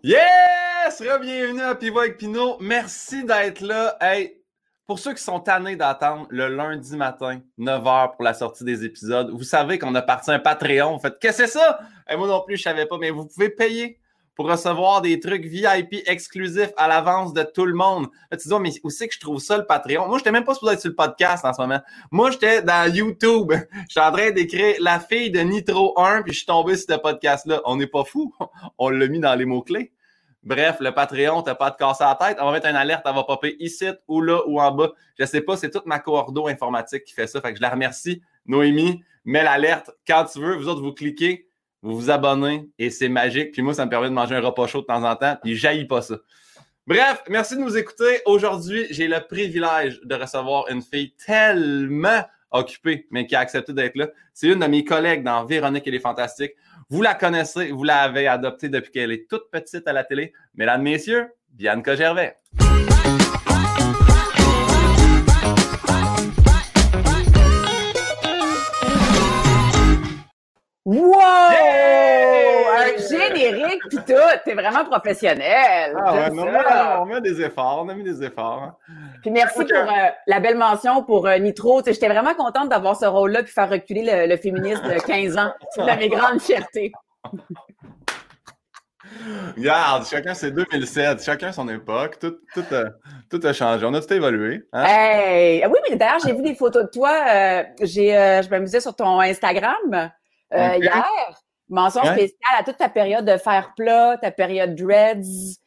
Yes! Bienvenue à Pivot avec Pinot. Merci d'être là. Hey, pour ceux qui sont tannés d'attendre le lundi matin, 9h pour la sortie des épisodes, vous savez qu'on a parti un Patreon. Vous faites, qu'est-ce que c'est ça? Hey, moi non plus, je savais pas, mais vous pouvez payer pour recevoir des trucs VIP exclusifs à l'avance de tout le monde. Là, tu dis, mais où c'est que je trouve ça, le Patreon? Moi, j'étais même pas supposé être sur le podcast en ce moment. Moi, j'étais dans YouTube. J'étais en train d'écrire La fille de Nitro 1, puis je suis tombé sur ce podcast-là. On n'est pas fou. On l'a mis dans les mots-clés. Bref, le Patreon, t'as pas à te casser la tête. On va mettre une alerte, elle va popper ici, ou là, ou en bas. Je sais pas, c'est toute ma coordo informatique qui fait ça. Fait que je la remercie. Noémie, mets l'alerte quand tu veux. Vous autres, vous cliquez, vous vous abonnez et c'est magique. Puis moi, ça me permet de manger un repas chaud de temps en temps. Puis jaillit pas ça. Bref, merci de nous écouter. Aujourd'hui, j'ai le privilège de recevoir une fille tellement occupée, mais qui a accepté d'être là. C'est une de mes collègues dans Véronique et les Fantastiques. Vous la connaissez, vous l'avez adoptée depuis qu'elle est toute petite à la télé. Mesdames, messieurs, Bianca Gervais. Wow! Yeah! Un générique pis tout! T'es vraiment professionnel! Ah ouais, non, on met des efforts, on a mis des efforts. Hein. Puis merci pour la belle mention pour Nitro. J'étais vraiment contente d'avoir ce rôle-là puis faire reculer le féminisme de 15 ans. C'est une de mes grandes fiertés. Regarde, chacun c'est 2007, chacun son époque, tout a changé, on a tout évolué. Hein? Hey! Oui, mais d'ailleurs, j'ai vu des photos de toi. Je m'amusais sur ton Instagram hier. Mention spéciale à toute ta période de fer plat, ta période dreads,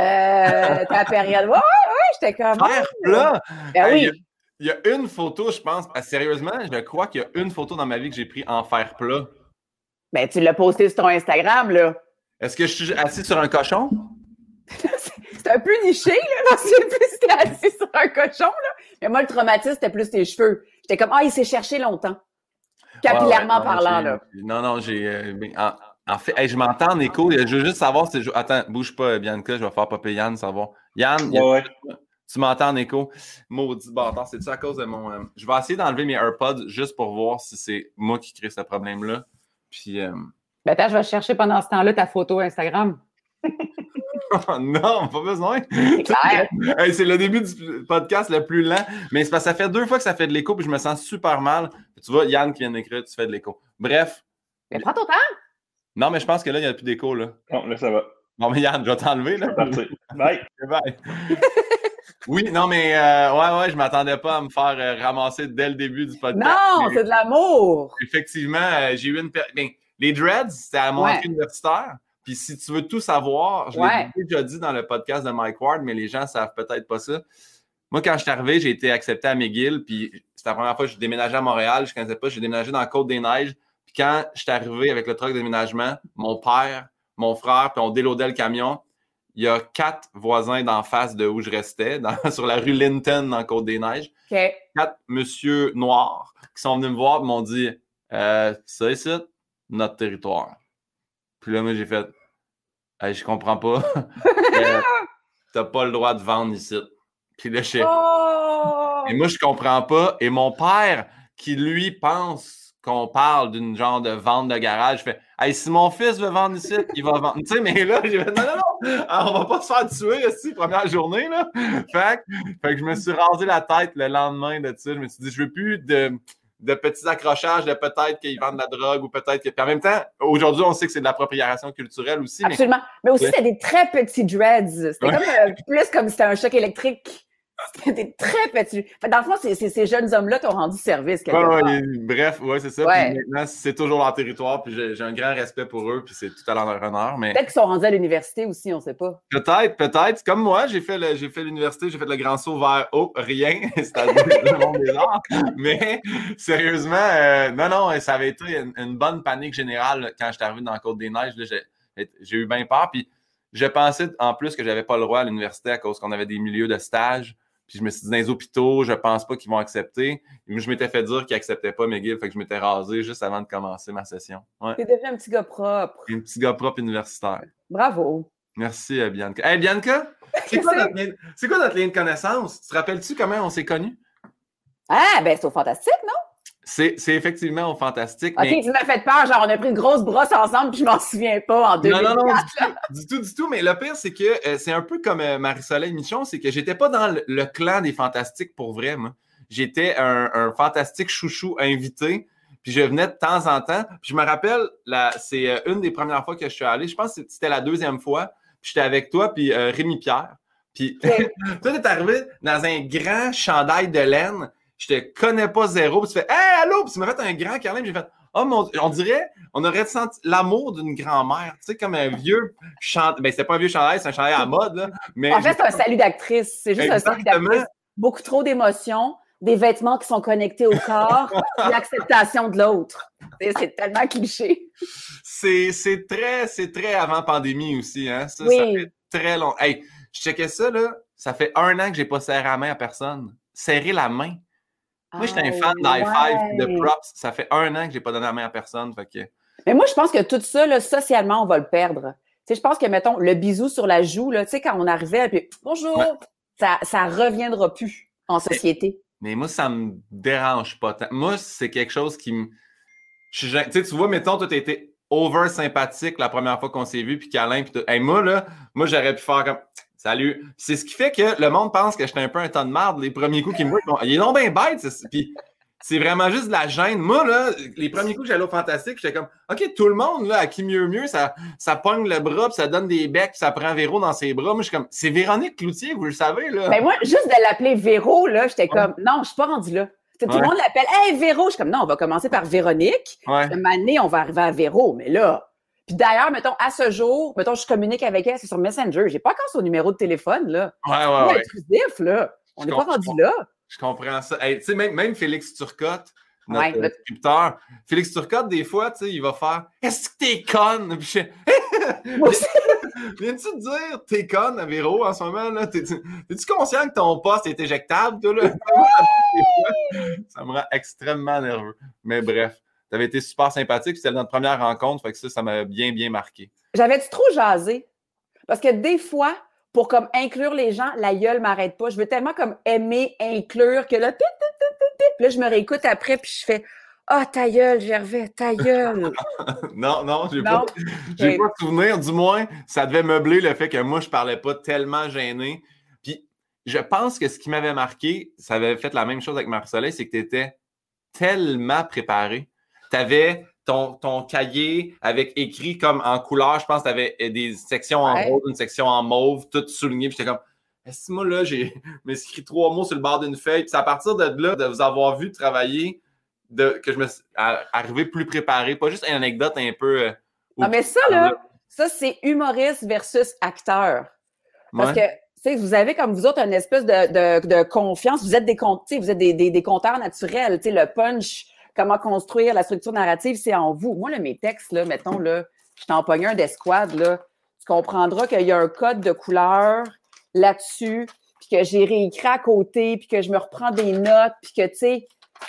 ta période... Ouais, j'étais comme... Fer plat? Ben oui. Il y a une photo, je pense, sérieusement, je crois qu'il y a une photo dans ma vie que j'ai pris en fer plat. Ben, tu l'as posté sur ton Instagram, là. Est-ce que je suis assis sur un cochon? C'est un peu niché, là. Je sais plus si t'es assis sur un cochon, là. Mais moi, le traumatisme, c'était plus tes cheveux. J'étais comme, il s'est cherché longtemps. Capillairement parlant, là. Non, j'ai... en fait, hey, je m'entends en écho. Je veux juste savoir si... Attends, bouge pas, Bianca. Je vais faire popper Yann, savoir. Yann, tu m'entends en écho? Maudit bâtard, c'est-tu à cause de mon... Je vais essayer d'enlever mes AirPods juste pour voir si c'est moi qui crée ce problème-là. Puis... Ben attends, je vais chercher pendant ce temps-là ta photo Instagram. Non, pas besoin. C'est clair. Hey, c'est le début du podcast le plus lent, mais c'est parce que ça fait 2 fois que ça fait de l'écho puis je me sens super mal. Tu vois, Yann qui vient d'écrire, tu fais de l'écho. Bref. Mais prends ton temps. Non, mais je pense que là, il n'y a plus d'écho, là. Non, là, ça va. Bon, mais Yann, je vais t'enlever, là. Parti. Bye. Bye. Oui, non, mais ouais, je m'attendais pas à me faire ramasser dès le début du podcast. Non, mais, c'est de l'amour. Effectivement, j'ai eu une... les dreads, c'était à mon entrée universitaire. Puis si tu veux tout savoir, je l'ai déjà dit dans le podcast de Mike Ward, mais les gens ne savent peut-être pas ça. Moi, quand je suis arrivé, j'ai été accepté à McGill, puis c'était la première fois que je déménageais à Montréal. Je ne connaissais pas, j'ai déménagé dans la Côte-des-Neiges. Puis quand je suis arrivé avec le truck de déménagement, mon père, mon frère, puis on déloadait le camion, il y a 4 voisins d'en face de où je restais, sur la rue Linton, dans la Côte-des-Neiges. Okay. 4 monsieur noirs qui sont venus me voir et m'ont dit ça ici, notre territoire. Puis là, moi, j'ai fait hey, je comprends pas. T'as pas le droit de vendre ici. Puis là, et moi, je comprends pas. Et mon père, qui lui pense qu'on parle d'une genre de vente de garage, fait hey, si mon fils veut vendre ici, il va vendre. Tu sais, mais là, j'ai fait non, on va pas se faire tuer ici, première journée, là. Fait que je me suis rasé la tête le lendemain de ça. Je me suis dit, je veux plus de petits accrochages de peut-être qu'ils vendent de la drogue ou peut-être que... Puis en même temps, aujourd'hui, on sait que c'est de l'appropriation culturelle aussi. Absolument. Mais aussi, c'était des très petits dreads. C'était comme plus comme si c'était un choc électrique. C'était des très petits... Dans le fond, ces jeunes hommes-là t'ont rendu service quelque part. Bref, c'est ça. Ouais. Puis maintenant, c'est toujours leur territoire. Puis j'ai un grand respect pour eux. Puis c'est tout à leur honneur. Mais... Peut-être qu'ils sont rendus à l'université aussi, on ne sait pas. Peut-être. Comme moi, j'ai fait l'université, j'ai fait le grand saut vers rien. C'est-à-dire le monde des arts. Mais sérieusement, non, ça avait été une bonne panique générale quand j'étais arrivé dans la Côte-des-Neiges. J'ai eu bien peur. Puis je pensais en plus que j'avais pas le droit à l'université à cause qu'on avait des milieux de stage. Puis je me suis dit, dans les hôpitaux, je pense pas qu'ils vont accepter. Je m'étais fait dire qu'ils acceptaient pas McGill, fait que je m'étais rasé juste avant de commencer ma session. Ouais. T'es devenu un petit gars propre. Un petit gars propre universitaire. Bravo. Merci, Bianca. Hey, Bianca, c'est quoi notre lien de connaissance? Tu te rappelles-tu comment on s'est connus? Ah, ben c'est au Fantastique, non? C'est effectivement au Fantastique. OK, tu m'as fait peur. Genre, on a pris une grosse brosse ensemble puis je m'en souviens pas en 2004. Non, du tout. Mais le pire, c'est que c'est un peu comme Marie-Soleil Michon, c'est que j'étais pas dans le clan des Fantastiques pour vrai, moi. J'étais un fantastique chouchou invité, puis je venais de temps en temps. Puis je me rappelle, c'est une des premières fois que je suis allé. Je pense que c'était la deuxième fois. Puis j'étais avec toi, puis Rémi Pierre. Puis toi, t'es arrivé dans un grand chandail de laine. Je te connais pas zéro. Puis tu fais « Hey, allô! » Puis tu m'as fait un grand câlin. Puis j'ai fait « Oh, on dirait, on aurait senti l'amour d'une grand-mère. » Tu sais, comme un vieux chandail. Ben, c'est pas un vieux chandail, c'est un chandail à mode, là. Mais en fait, c'est un salut d'actrice. C'est juste exactement. un salut d'actrice. Beaucoup trop d'émotions, des vêtements qui sont connectés au corps, l'acceptation de l'autre. C'est tellement cliché. C'est très avant pandémie aussi, hein. Ça fait très long. Hey, je checkais ça, là. Ça fait 1 an que j'ai pas serré la main à personne. Serrer la main. Moi, j'étais un fan d'high five, de props. Ça fait 1 an que j'ai pas donné la main à personne. Fait que... Mais moi, je pense que tout ça, là, socialement, on va le perdre. Tu sais, je pense que, mettons, le bisou sur la joue, là, tu sais, quand on arrivait, puis bonjour, ça reviendra plus en société. Mais moi, ça me dérange pas tant. Moi, c'est quelque chose qui me... Tu sais, tu vois, mettons, toi, t'as été over sympathique la première fois qu'on s'est vu, puis câlin, puis hey, moi, j'aurais pu faire comme... Salut. C'est ce qui fait que le monde pense que j'étais un peu un ton de marde. Les premiers coups qu'ils me voient, ils sont bien bêtes. Puis c'est vraiment juste de la gêne. Moi, là, les premiers coups que j'allais au Fantastique, j'étais comme, OK, tout le monde, là, à qui mieux, ça pogne le bras, puis ça donne des becs, puis ça prend Véro dans ses bras. Moi, je suis comme, c'est Véronique Cloutier, vous le savez, là. Mais moi, juste de l'appeler Véro, là, j'étais comme, non, je suis pas rendue là. Tout le monde l'appelle, hey, Véro. Je suis comme, non, on va commencer par Véronique. Une année, on va arriver à Véro. Mais là, puis d'ailleurs, mettons, à ce jour, mettons, je communique avec elle, c'est sur Messenger. J'ai pas encore son numéro de téléphone, là. Ouais. Intrusif, là. On n'est pas rendu là. Je comprends ça. Hey, tu sais, même Félix Turcotte, notre scripteur, Félix Turcotte, des fois, tu sais, il va faire « Est-ce que t'es conne? » Puis je viens-tu te dire « T'es conne, Véro, en ce moment? Là? T'es-tu conscient que ton poste est éjectable, toi, là? » Ça me rend extrêmement nerveux. Mais bref. Tu avais été super sympathique, puis c'était notre première rencontre, fait que ça m'a bien, bien marqué. J'avais-tu trop jasé? Parce que des fois, pour comme inclure les gens, la gueule m'arrête pas. Je veux tellement comme aimer, inclure, que là, puis là, je me réécoute après, puis je fais « Ah, ta gueule, Gervais, ta gueule! » Non, j'ai pas de souvenir. Du moins, ça devait meubler le fait que moi, je parlais pas tellement gêné. Puis, je pense que ce qui m'avait marqué, ça avait fait la même chose avec Marie-Soleil, c'est que tu étais tellement préparé. Tu avais ton cahier avec écrit comme en couleur. Je pense que tu avais des sections en rose, une section en mauve, tout souligné. Puis j'étais comme, est-ce que moi, là, j'ai écrit 3 mots sur le bord d'une feuille. Puis c'est à partir de là, de vous avoir vu travailler, que je me suis arrivé plus préparé. Pas juste une anecdote un peu... non, mais ça, là, ça, c'est humoriste versus acteur. Parce que, tu sais, vous avez comme vous autres une espèce de confiance. Vous êtes des conteurs naturels. Tu sais, le punch... Comment construire la structure narrative, c'est en vous. Moi, là, mes textes, là, mettons, là, je t'en pogne un d'escouade, là, tu comprendras qu'il y a un code de couleur là-dessus, puis que j'ai réécrit à côté, puis que je me reprends des notes, puis que, tu sais,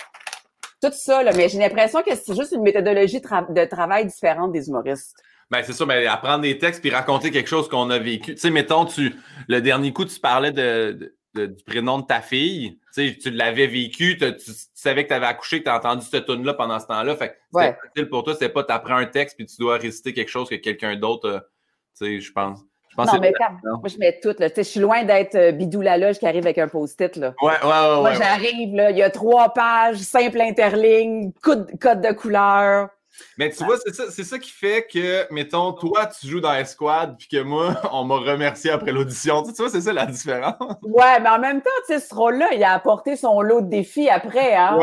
tout ça, là, mais j'ai l'impression que c'est juste une méthodologie de travail différente des humoristes. Ben, c'est ça, mais apprendre des textes puis raconter quelque chose qu'on a vécu. Tu sais, mettons, le dernier coup, tu parlais du prénom de ta fille, tu l'avais vécu, tu savais que tu avais accouché, que tu as entendu cette tune-là pendant ce temps-là. Fait que c'était facile pour toi, c'est pas t'apprends un texte puis tu dois réciter quelque chose que quelqu'un d'autre, tu sais, je pense. Non, mais moi, je mets tout, là. Tu sais, je suis loin d'être Bidou la loge qui arrive avec un post-it, là. Moi, j'arrive, là, il y a 3 pages, simple interligne, code de couleur. Mais tu vois, c'est ça qui fait que, mettons, toi, tu joues dans Escouade, puis que moi, on m'a remercié après l'audition. Tu vois, c'est ça la différence. Ouais, mais en même temps, tu sais, ce rôle-là, il a apporté son lot de défis après, hein.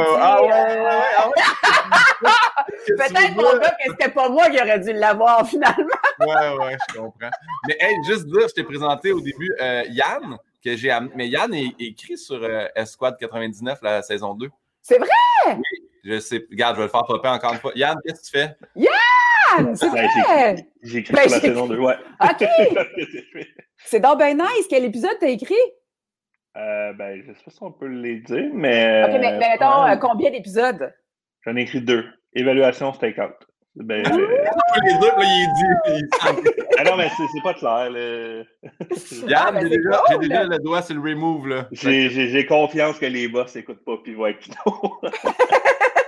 Peut-être, mon gars, que c'était pas moi qui aurais dû l'avoir, finalement. Ouais, je comprends. Mais, hey, juste dire, je t'ai présenté au début Yann, que j'ai amené. Mais Yann est écrit sur Escouade 99, la saison 2. C'est vrai? Oui. Je sais. Regarde, je vais le faire popper encore une fois. Yann, qu'est-ce que tu fais? Yann! C'est vrai! J'ai écrit sur la saison 2, ouais. OK! C'est donc bien nice. Quel épisode t'as écrit? Ben, je sais pas si on peut les dire, mais... OK, mais mettons, combien d'épisodes? J'en ai écrit 2. Évaluation Stakeout. Ben, les deux, là, il dit... Ah non, mais c'est pas clair, là. Yann, j'ai déjà le doigt sur le remove, là. J'ai confiance que les boss n'écoutent pas puis vont être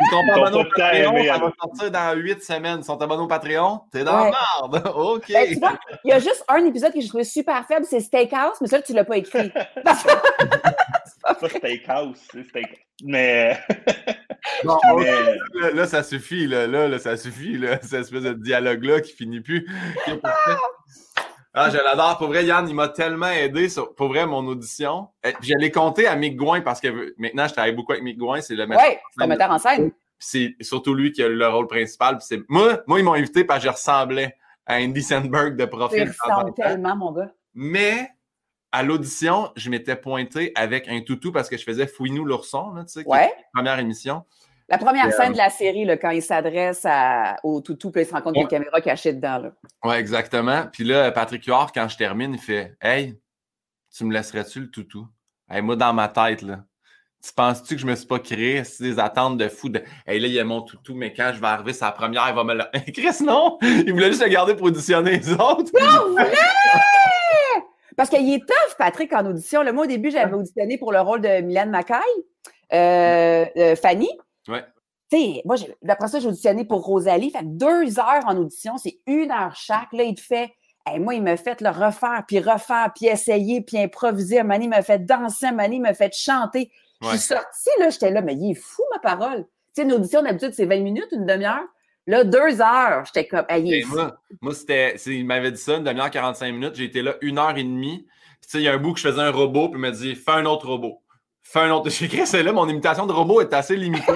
Ils sont pas abonnés au pas tant Patreon, aimés, ça va alors. sortir dans 8 semaines. Ils sont abonnés au Patreon, t'es dans Ouais. la merde. OK. Ben, tu vois, il y a juste un épisode que j'ai trouvé super faible, c'est Steakhouse, mais ça, tu l'as pas écrit. Pas Steakhouse, c'est Steak. Mais. Bon, mais- là, ça suffit. Là, ça suffit. Là, cette espèce de dialogue-là qui finit plus. Ah, je l'adore. Pour vrai, Yann, il m'a tellement aidé sur, pour vrai, mon audition. Puis je l'ai compté à Mick Gouin parce que maintenant, je travaille beaucoup avec Mick Gouin. C'est le metteur Oui, c'est ton metteur en scène. Puis c'est surtout lui qui a le rôle principal. Puis c'est... Moi, ils m'ont invité parce que je ressemblais à Andy Samberg de Tu profil. ressembles tellement, mon gars. Mais à l'audition, je m'étais pointé avec un toutou parce que je faisais Fouinou l'ourson, là, tu sais, qui est Ouais. la première émission. La première scène de la série, là, quand il s'adresse au toutou, puis il se rend compte qu'il y a une caméra cachée dedans. Là. Ouais, exactement. Puis là, Patrick Huard, quand je termine, il fait « Hey, tu me laisserais-tu le toutou? » Hey, moi, dans ma tête, là, tu penses-tu que je me suis pas créé des attentes de fou de « Hey, là, il y a mon toutou, mais quand je vais arriver sa première, il va me le... » Chris, non! Il voulait juste le garder pour auditionner les autres. Non, vrai! Parce qu'il est tough, Patrick, en audition. Là, moi, au début, j'avais auditionné pour le rôle de Mylène Mackay, Fanny. Ouais. Tu sais, moi, d'après ça, j'ai auditionné pour Rosalie. Fait que 2 heures en audition, c'est 1 heure chaque. Là, il te fait... Hey, moi, il m'a fait le refaire, puis essayer, puis improviser. Un moment donné, il m'a fait danser, un moment donné, il m'a fait chanter. Je suis sortie, là, j'étais là, mais il est fou, ma parole. Tu sais, une audition, d'habitude, c'est 20 minutes, une demi-heure. Là, 2 heures, j'étais comme, hey, il est fou. Moi, il m'avait dit ça, une demi-heure, 45 minutes. J'ai été là 1 heure et demie. Puis, tu sais, il y a un bout que je faisais un robot, puis il m'a dit, fais un autre robot. Fais un autre. J'ai écrit, c'est là, mon imitation de robot est assez limitée.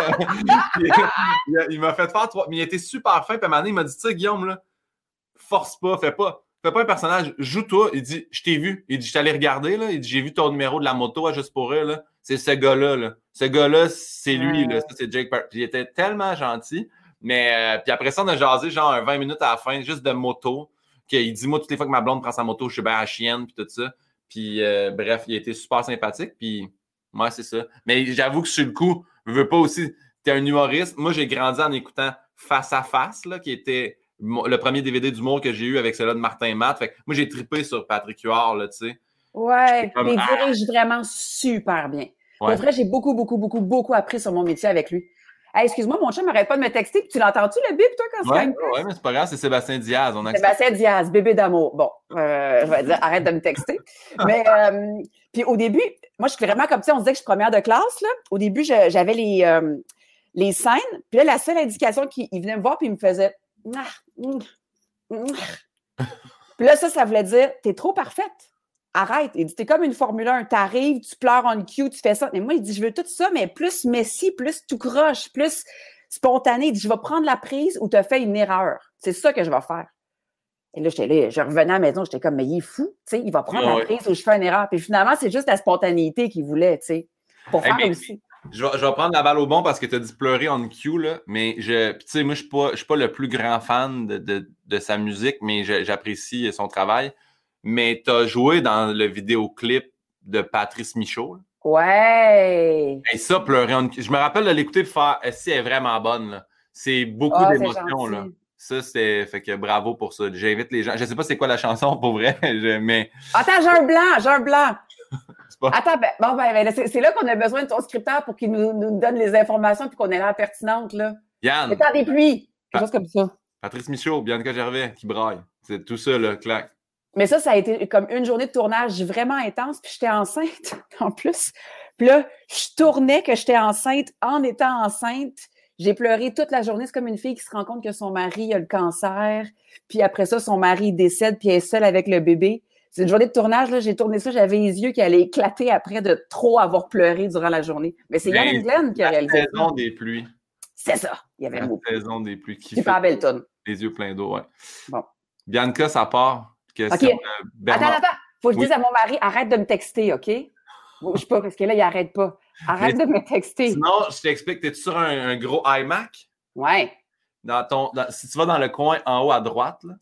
il m'a fait faire 3. Mais il était super fin. Puis à un moment donné, il m'a dit, tu sais, Guillaume, là, force pas, fais pas un personnage, joue-toi. Il dit, je t'ai vu. Il dit, je t'allais regarder, là. Il dit, j'ai vu ton numéro de la moto à Juste pour rire, là. C'est ce gars-là, là. Ce gars-là, c'est lui, là. Ça, c'est Jake Park. Puis il était tellement gentil. Mais, puis après ça, on a jasé, genre, 20 minutes à la fin, juste de moto. Il dit, moi, toutes les fois que ma blonde prend sa moto, je suis bien à la chienne, puis tout ça. Puis, bref, il a été super sympathique. Puis, moi, c'est ça. Mais j'avoue que sur le coup, je veux pas aussi. T'es un humoriste. Moi, j'ai grandi en écoutant Face à Face, là, qui était le premier DVD d'humour que j'ai eu avec celui-là de Martin Matt. Fait que moi, j'ai trippé sur Patrick Huard, là, tu sais. Ouais, comme, il dirige vraiment super bien. Pour vrai, j'ai beaucoup appris sur mon métier avec lui. Hey, excuse-moi, mon chum n'arrête pas de me texter. Puis tu l'entends-tu, le bip, toi, quand c'est Ouais, mais c'est pas grave, c'est Sébastien Diaz. Sébastien Diaz, bébé d'amour. Bon, je vais dire, arrête de me texter. Mais, puis au début, moi, je suis vraiment comme ça, on se disait que je suis première de classe, là. Au début, j'avais les scènes. Puis là, la seule indication qu'il venait me voir, puis il me faisait... Puis là, ça voulait dire, t'es trop parfaite. Arrête. Il dit, t'es comme une Formule 1. T'arrives, tu pleures on cue, tu fais ça. Mais moi, il dit, je veux tout ça, mais plus Messi, plus tout croche, plus spontané. Il dit, je vais prendre la prise où tu as fait une erreur. C'est ça que je vais faire. Et là, je revenais à la maison, j'étais comme, mais il est fou, tu sais, il va prendre la prise où je fais une erreur. Puis finalement, c'est juste la spontanéité qu'il voulait, tu sais, pour faire aussi. Je vais prendre la balle au bon parce que tu as dit pleurer on cue, là, mais tu sais, moi, je suis pas le plus grand fan de sa musique, mais j'apprécie son travail. Mais tu as joué dans le vidéoclip de Patrice Michaud. Là. Ouais! Et ça, pleurer on cue. Je me rappelle de l'écouter et faire si elle est vraiment bonne, là. C'est beaucoup d'émotions, là. Ça, c'est. Fait que bravo pour ça. J'invite les gens. Je sais pas c'est quoi la chanson pour vrai, mais. Attends, j'ai un blanc. Attends, c'est là qu'on a besoin de ton scripteur pour qu'il nous donne les informations et qu'on ait l'air pertinente, là. Yann. Le temps des pluies. Quelque chose comme ça. Patrice Michaud, Bianca Gervais qui braille. C'est tout ça, là, clac. Mais ça a été comme une journée de tournage vraiment intense, puis j'étais enceinte en plus. Puis là, je tournais que j'étais enceinte en étant enceinte. J'ai pleuré toute la journée. C'est comme une fille qui se rend compte que son mari a le cancer. Puis après ça, son mari décède, puis elle est seule avec le bébé. C'est une journée de tournage, là, j'ai tourné ça, j'avais les yeux qui allaient éclater après de trop avoir pleuré durant la journée. Mais c'est Yann Glenn qui a réalisé ça. La saison des pluies. C'est ça. Il y avait le mot. La saison des pluies. Super belle toune. Les yeux pleins d'eau, ouais. Bon. Bianca, ça part. OK. Attends. Faut que je dise à mon mari, arrête de me texter, OK? Je sais pas, parce que là, il arrête pas. Arrête de me texter. Sinon, je t'explique, t'es sur un gros iMac? Ouais. Si tu vas dans le coin en haut à droite, là.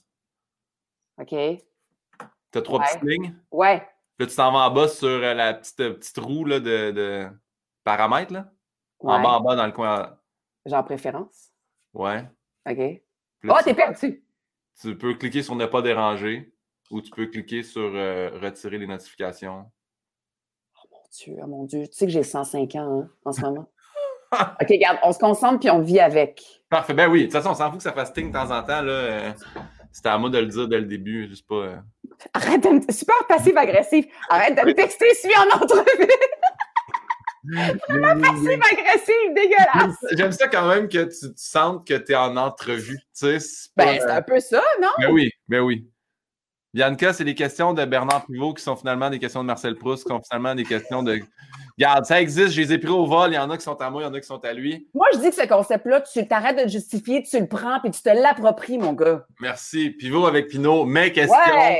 OK. T'as 3 petites lignes? Ouais. Là, tu t'en vas en bas sur la petite roue là, de paramètres, là. Ouais. En bas, dans le coin. Genre préférence? Ouais. OK. Là, t'es perdu! Tu peux cliquer sur ne pas déranger ou tu peux cliquer sur retirer les notifications. Oh mon Dieu. Tu sais que j'ai 105 ans, hein, en ce moment. OK, regarde, on se concentre puis on vit avec. Parfait. Ben oui, de toute façon, on s'en fout que ça fasse ting de temps en temps. C'était à moi de le dire dès le début, juste pas. Arrête de me... Super passive-agressive. Arrête de me texter, suis en entrevue. Vraiment passive-agressive, dégueulasse. J'aime ça quand même que tu sentes que tu es en entrevue. Tu sais, c'est un peu ça, non? Ben oui. Bianca, c'est les questions de Bernard Pivot qui sont finalement des questions de Marcel Proust, qui sont finalement des questions de. Regarde, ça existe, je les ai pris au vol. Il y en a qui sont à moi, il y en a qui sont à lui. Moi, je dis que ce concept-là, tu t'arrêtes de le justifier, tu le prends puis tu te l'appropries, mon gars. Merci. Pivot avec Pinot, mes questions.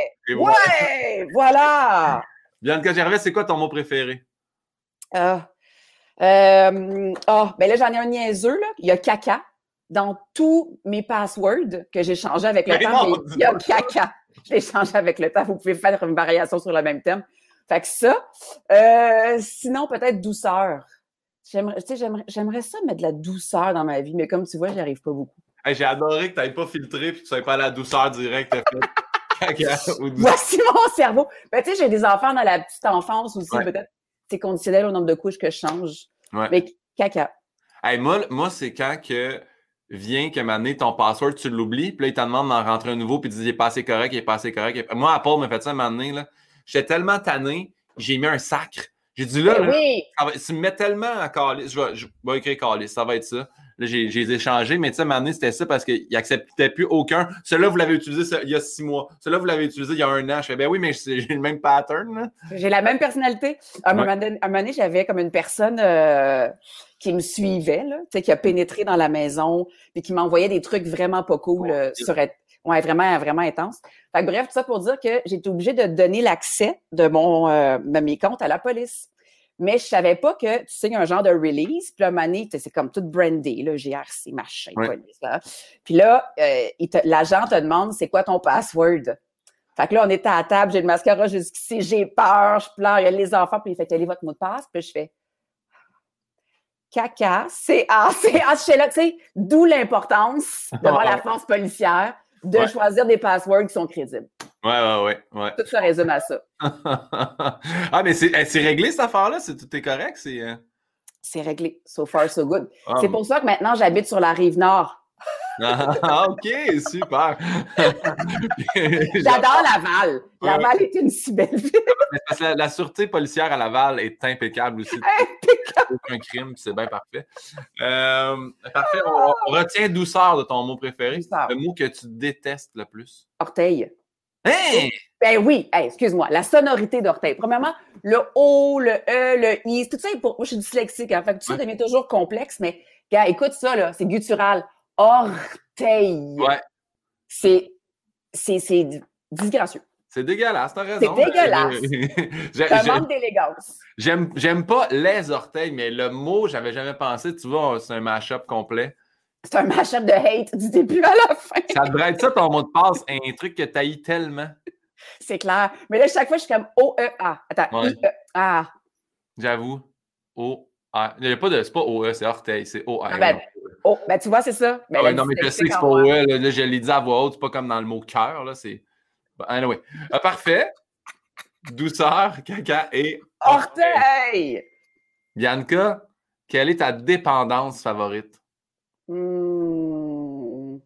Voilà. Bianca Gervais, c'est quoi ton mot préféré? Ben là, j'en ai un niaiseux, là. Il y a caca. Dans tous mes passwords que j'ai changés avec le temps, il y a caca. Je l'ai changé avec le temps. Vous pouvez faire une variation sur le même thème. Fait que ça. Sinon, peut-être douceur. J'aimerais ça mettre de la douceur dans ma vie, mais comme tu vois, j'y arrive pas beaucoup. Hey, j'ai adoré que tu n'aies pas filtré et que tu ne sois pas à la douceur directe. Voici mon cerveau. Ben, tu sais, j'ai des enfants dans la petite enfance aussi. Ouais. Peut-être c'est conditionnel au nombre de couches que je change. Ouais. Mais caca. Hey, moi, c'est quand que vient que m'amener ton password, tu l'oublies, puis là, il te demande d'en rentrer un nouveau, puis tu dis, il est pas assez correct, il est pas assez correct. Moi, Apple m'a fait ça m'amener, là. J'étais tellement tanné, j'ai mis un sacre. J'ai dit là, oui. Tu me mets tellement à calice, je vais écrire calice, ça va être ça. Là, j'ai échangé, mais tu sais, m'amener, c'était ça parce qu'il n'acceptait plus aucun. Celui-là, vous l'avez utilisé il y a 6 mois. Celui-là, vous l'avez utilisé il y a 1 an. Je fais, ben oui, mais j'ai le même pattern, là. J'ai la même personnalité. À un moment donné, j'avais comme une personne qui me suivait, là, tu sais, qui a pénétré dans la maison, puis qui m'envoyait des trucs vraiment pas cool ouais, vraiment, vraiment intense. Fait que bref, tout ça pour dire que j'ai été obligée de donner l'accès de mes comptes à la police. Mais je savais pas que, tu sais, il y a un genre de release, puis là, à un moment donné, c'est comme tout brandé, là, GRC, machin, police, là. Puis là, l'agent te demande, c'est quoi ton password? Fait que là, on était à la table, j'ai le mascara jusqu'ici, j'ai peur, je pleure, il y a les enfants, puis il fait, quel est votre mot de passe? Puis je fais, caca, C-A, je suis là, tu sais, d'où l'importance, devant la force policière, de choisir des passwords qui sont crédibles. Ouais. Tout ça résume à ça. Ah, mais c'est réglé, cette affaire-là? Tout est correct? C'est réglé. So far, so good. C'est pour ça que maintenant, j'habite sur la Rive-Nord. OK, super. J'adore Laval. Laval est une si belle ville. Parce que la sûreté policière à Laval est impeccable aussi. Impeccable. Aucun crime, c'est bien parfait. Parfait. On retient douceur de ton mot préféré. Douceur. Le mot que tu détestes le plus. Orteil. Hey! Ben oui, excuse-moi, la sonorité d'orteil. Premièrement, le O, le E, le I, tout ça, moi, je suis dyslexique, hein, fait que tout ça devient toujours complexe, mais, gars, écoute ça, là, c'est guttural. Orteil. Ouais. C'est disgracieux. C'est dégueulasse, t'as raison. C'est dégueulasse. C'est un manque d'élégance. J'aime pas les orteils, mais le mot, j'avais jamais pensé, tu vois, c'est un mash-up complet. C'est un mash-up de hate du début à la fin. Ça devrait être ça ton mot de passe, un truc que t'haïs tellement. C'est clair. Mais là, chaque fois, je suis comme O-E-A. Attends, I-E-A. J'avoue. O-A. Il n'y a pas de. C'est pas O-E, c'est orteil, c'est O-A. Ben, tu vois, c'est ça. Ben, non, mais je sais que c'est pas O-E. Là, je l'ai dit à voix haute, c'est pas comme dans le mot cœur. Là, c'est. Anyway. Parfait. Douceur, caca et orteil. Bianca, quelle est ta dépendance favorite? Mon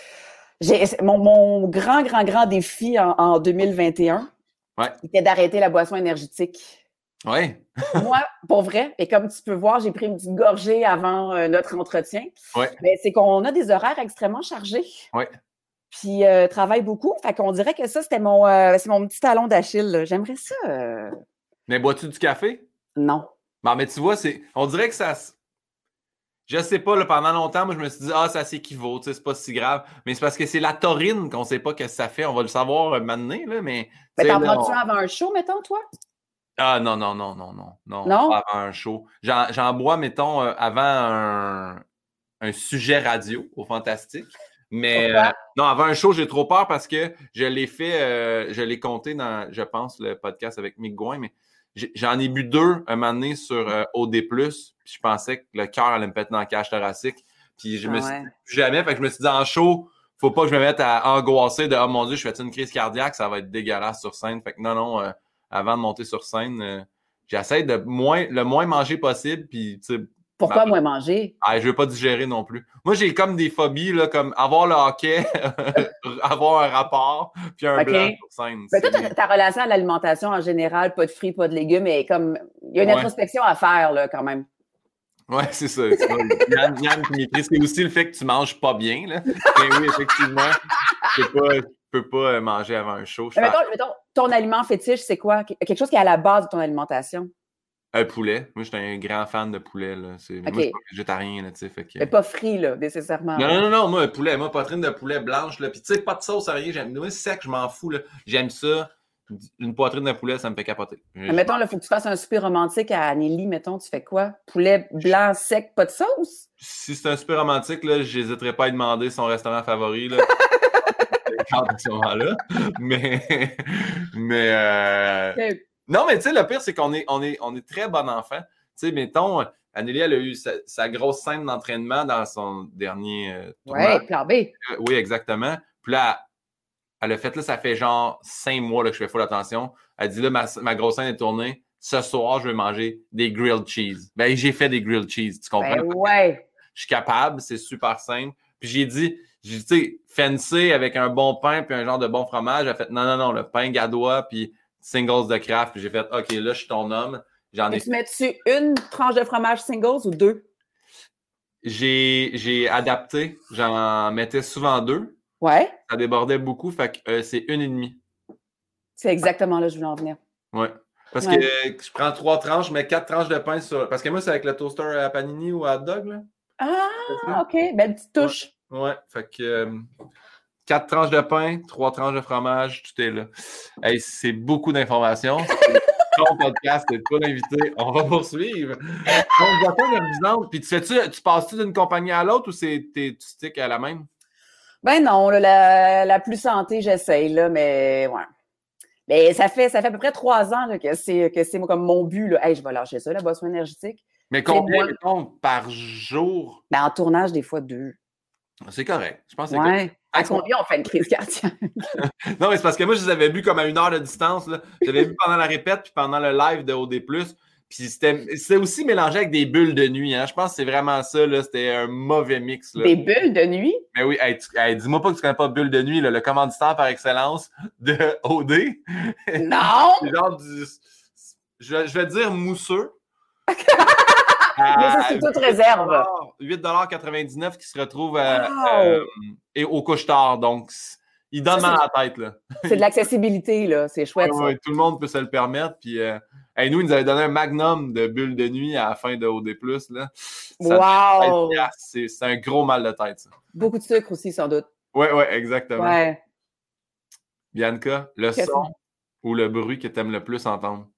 grand défi en 2021 était d'arrêter la boisson énergétique. Oui. Moi, pour vrai, et comme tu peux voir, j'ai pris une petite gorgée avant notre entretien. Oui. Mais c'est qu'on a des horaires extrêmement chargés. Oui. Puis travaille beaucoup. Fait qu'on dirait que ça, c'est mon petit talon d'Achille. J'aimerais ça. Mais bois-tu du café? Non. Non, mais tu vois, on dirait que ça. Je sais pas, là, pendant longtemps, moi, je me suis dit, ça s'équivaut, tu sais, c'est pas si grave. Mais c'est parce que c'est la taurine qu'on sait pas ce que ça fait. On va le savoir maintenant, là, mais. Mais t'en prends-tu avant un show, mettons, toi? Ah, non. Non? Pas avant un show. J'en bois, mettons, avant un sujet radio au Fantastique. Mais non, avant un show, j'ai trop peur parce que je l'ai compté dans, je pense, le podcast avec Mick Gouin, mais j'en ai bu 2 un moment donné sur OD+, puis je pensais que le cœur allait me péter dans la cage thoracique. Puis je me suis dit, jamais, fait que je me suis dit en show, faut pas que je me mette à angoisser de « Oh mon Dieu, je fais une crise cardiaque, ça va être dégueulasse sur scène. » Fait que non, avant de monter sur scène, j'essaie de le moins manger possible, puis tu sais, Pourquoi Ben, moins manger? je veux pas digérer non plus. Moi, j'ai comme des phobies, là, comme avoir le hockey, avoir un rapport, puis un blanc sur scène. Ben, toi, ta relation à l'alimentation en général, pas de fruits, pas de légumes, et comme il y a une introspection à faire là, quand même. Ouais, c'est ça. Yann qui m'écrit, c'est aussi le fait que tu manges pas bien. Là. Mais oui, effectivement, je peux pas manger avant un show. Mettons, ton aliment fétiche, c'est quoi? Quelque chose qui est à la base de ton alimentation? Poulet. Moi, je suis un grand fan de poulet. Là. Moi, je suis pas végétarien. Là, fait que... Mais pas frit, là, nécessairement. Non. Moi, poulet. Moi, poitrine de poulet blanche. Puis, tu sais, pas de sauce, rien. Moi, c'est sec, je m'en fous. Là. J'aime ça. Une poitrine de poulet, ça me fait capoter. Mettons, il faut que tu fasses un super romantique à Anneli. Mettons, tu fais quoi? Poulet blanc, sec, pas de sauce? Si c'est un super romantique, là, j'hésiterais pas à lui demander son restaurant favori. Là. À ce moment-là. Mais non, mais tu sais, le pire, c'est qu'on est très bon enfant. Tu sais, mettons, Anneli, elle a eu sa grosse scène d'entraînement dans son dernier tournoi. Oui, plan B. Oui, exactement. Puis là, elle a fait, là, ça fait genre 5 mois là, que je fais full attention. Elle dit, là, ma grosse scène est tournée. Ce soir, je vais manger des grilled cheese. Ben, j'ai fait des grilled cheese, tu comprends? Ben ouais. Je suis capable, c'est super simple. Puis j'ai dit, tu sais, fancy avec un bon pain puis un genre de bon fromage. Elle a fait, non, le pain gadois puis singles de craft. Puis j'ai fait, OK, là, je suis ton homme. Tu mets-tu une tranche de fromage singles ou 2? J'ai adapté. J'en mettais souvent 2. Ouais. Ça débordait beaucoup, fait que c'est 1,5. C'est exactement là que je voulais en venir. Ouais. Parce que je prends 3 tranches, je mets 4 tranches de pain sur... Parce que moi, c'est avec le toaster à panini ou à hot dog, là. Ah, OK. Belle petite touche. Ouais. Fait que 4 tranches de pain, 3 tranches de fromage, tout est là. Hey, c'est beaucoup d'informations. Ton podcast, c'est pas l'invité. On va poursuivre. Donc, puis tu passes-tu d'une compagnie à l'autre ou tu sticks à la même? Ben non, là, la plus santé, j'essaye, là, mais ouais. Mais ça fait à peu près 3 ans là, que c'est comme mon but. Là. Hey, je vais lâcher ça, la boisson énergétique. Mais combien, mettons, par jour? Ben, en tournage, des fois 2. C'est correct. Je pense que c'est correct. À combien on fait une crise cardiaque? Non, mais c'est parce que moi, je les avais bu comme à 1 heure de distance. J'avais vu pendant la répète puis pendant le live de OD+. Puis c'était aussi mélangé avec des bulles de nuit. Hein. Je pense que c'est vraiment ça. Là. C'était un mauvais mix. Là. Des bulles de nuit? Mais oui, dis-moi pas que tu connais pas bulles de nuit, là, le commanditaire par excellence de OD. Non! C'est genre je vais dire mousseux. Mais ça, c'est toute réserve. 8,99 qui se retrouve au couche-tard. Donc, il donne mal à la tête. Là. C'est de l'accessibilité, là. C'est chouette. Ouais, tout le monde peut se le permettre. Puis, nous, ils nous avaient donné un magnum de bulles de nuit à la fin de OD+. Là. Wow! C'est un gros mal de tête, ça. Beaucoup de sucre aussi, sans doute. Oui, exactement. Ouais. Bianca, le son ou le bruit que tu aimes le plus entendre?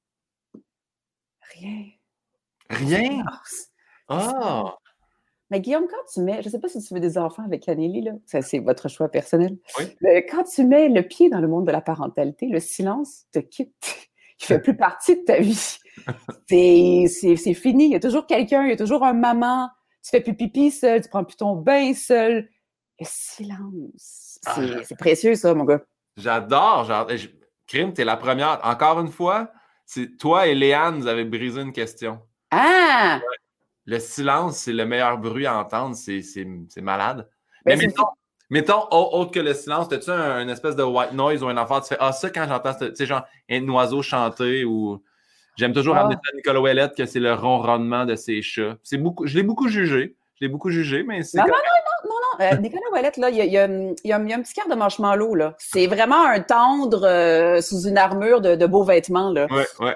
Rien? Ah! Mais Guillaume, quand tu mets, je ne sais pas si tu veux des enfants avec Anneli, là, ça c'est votre choix personnel. Oui. Mais quand tu mets le pied dans le monde de la parentalité, le silence te quitte. Il fait plus partie de ta vie. C'est fini. Il y a toujours quelqu'un, il y a toujours un maman. Tu fais plus pipi seul, tu prends plus ton bain seul. Le silence. C'est précieux, ça, mon gars. J'adore. Crime, t'es la première. Encore une fois, c'est toi et Léane, vous avez brisé une question. Ah! Ouais. Le silence, c'est le meilleur bruit à entendre. C'est malade. Ben, mais mettons, autre que le silence, as-tu une espèce de white noise ou un enfant, tu fais ça quand j'entends, tu sais, genre un oiseau chanter ou. J'aime toujours ramener ça à Nicolas Ouellette que c'est le ronronnement de ses chats. Je l'ai beaucoup jugé. Mais c'est. Non. Nicolas Ouellette, là, il y a un petit quart de marshmallow, là. C'est vraiment un tendre sous une armure de beaux vêtements, là. Ouais.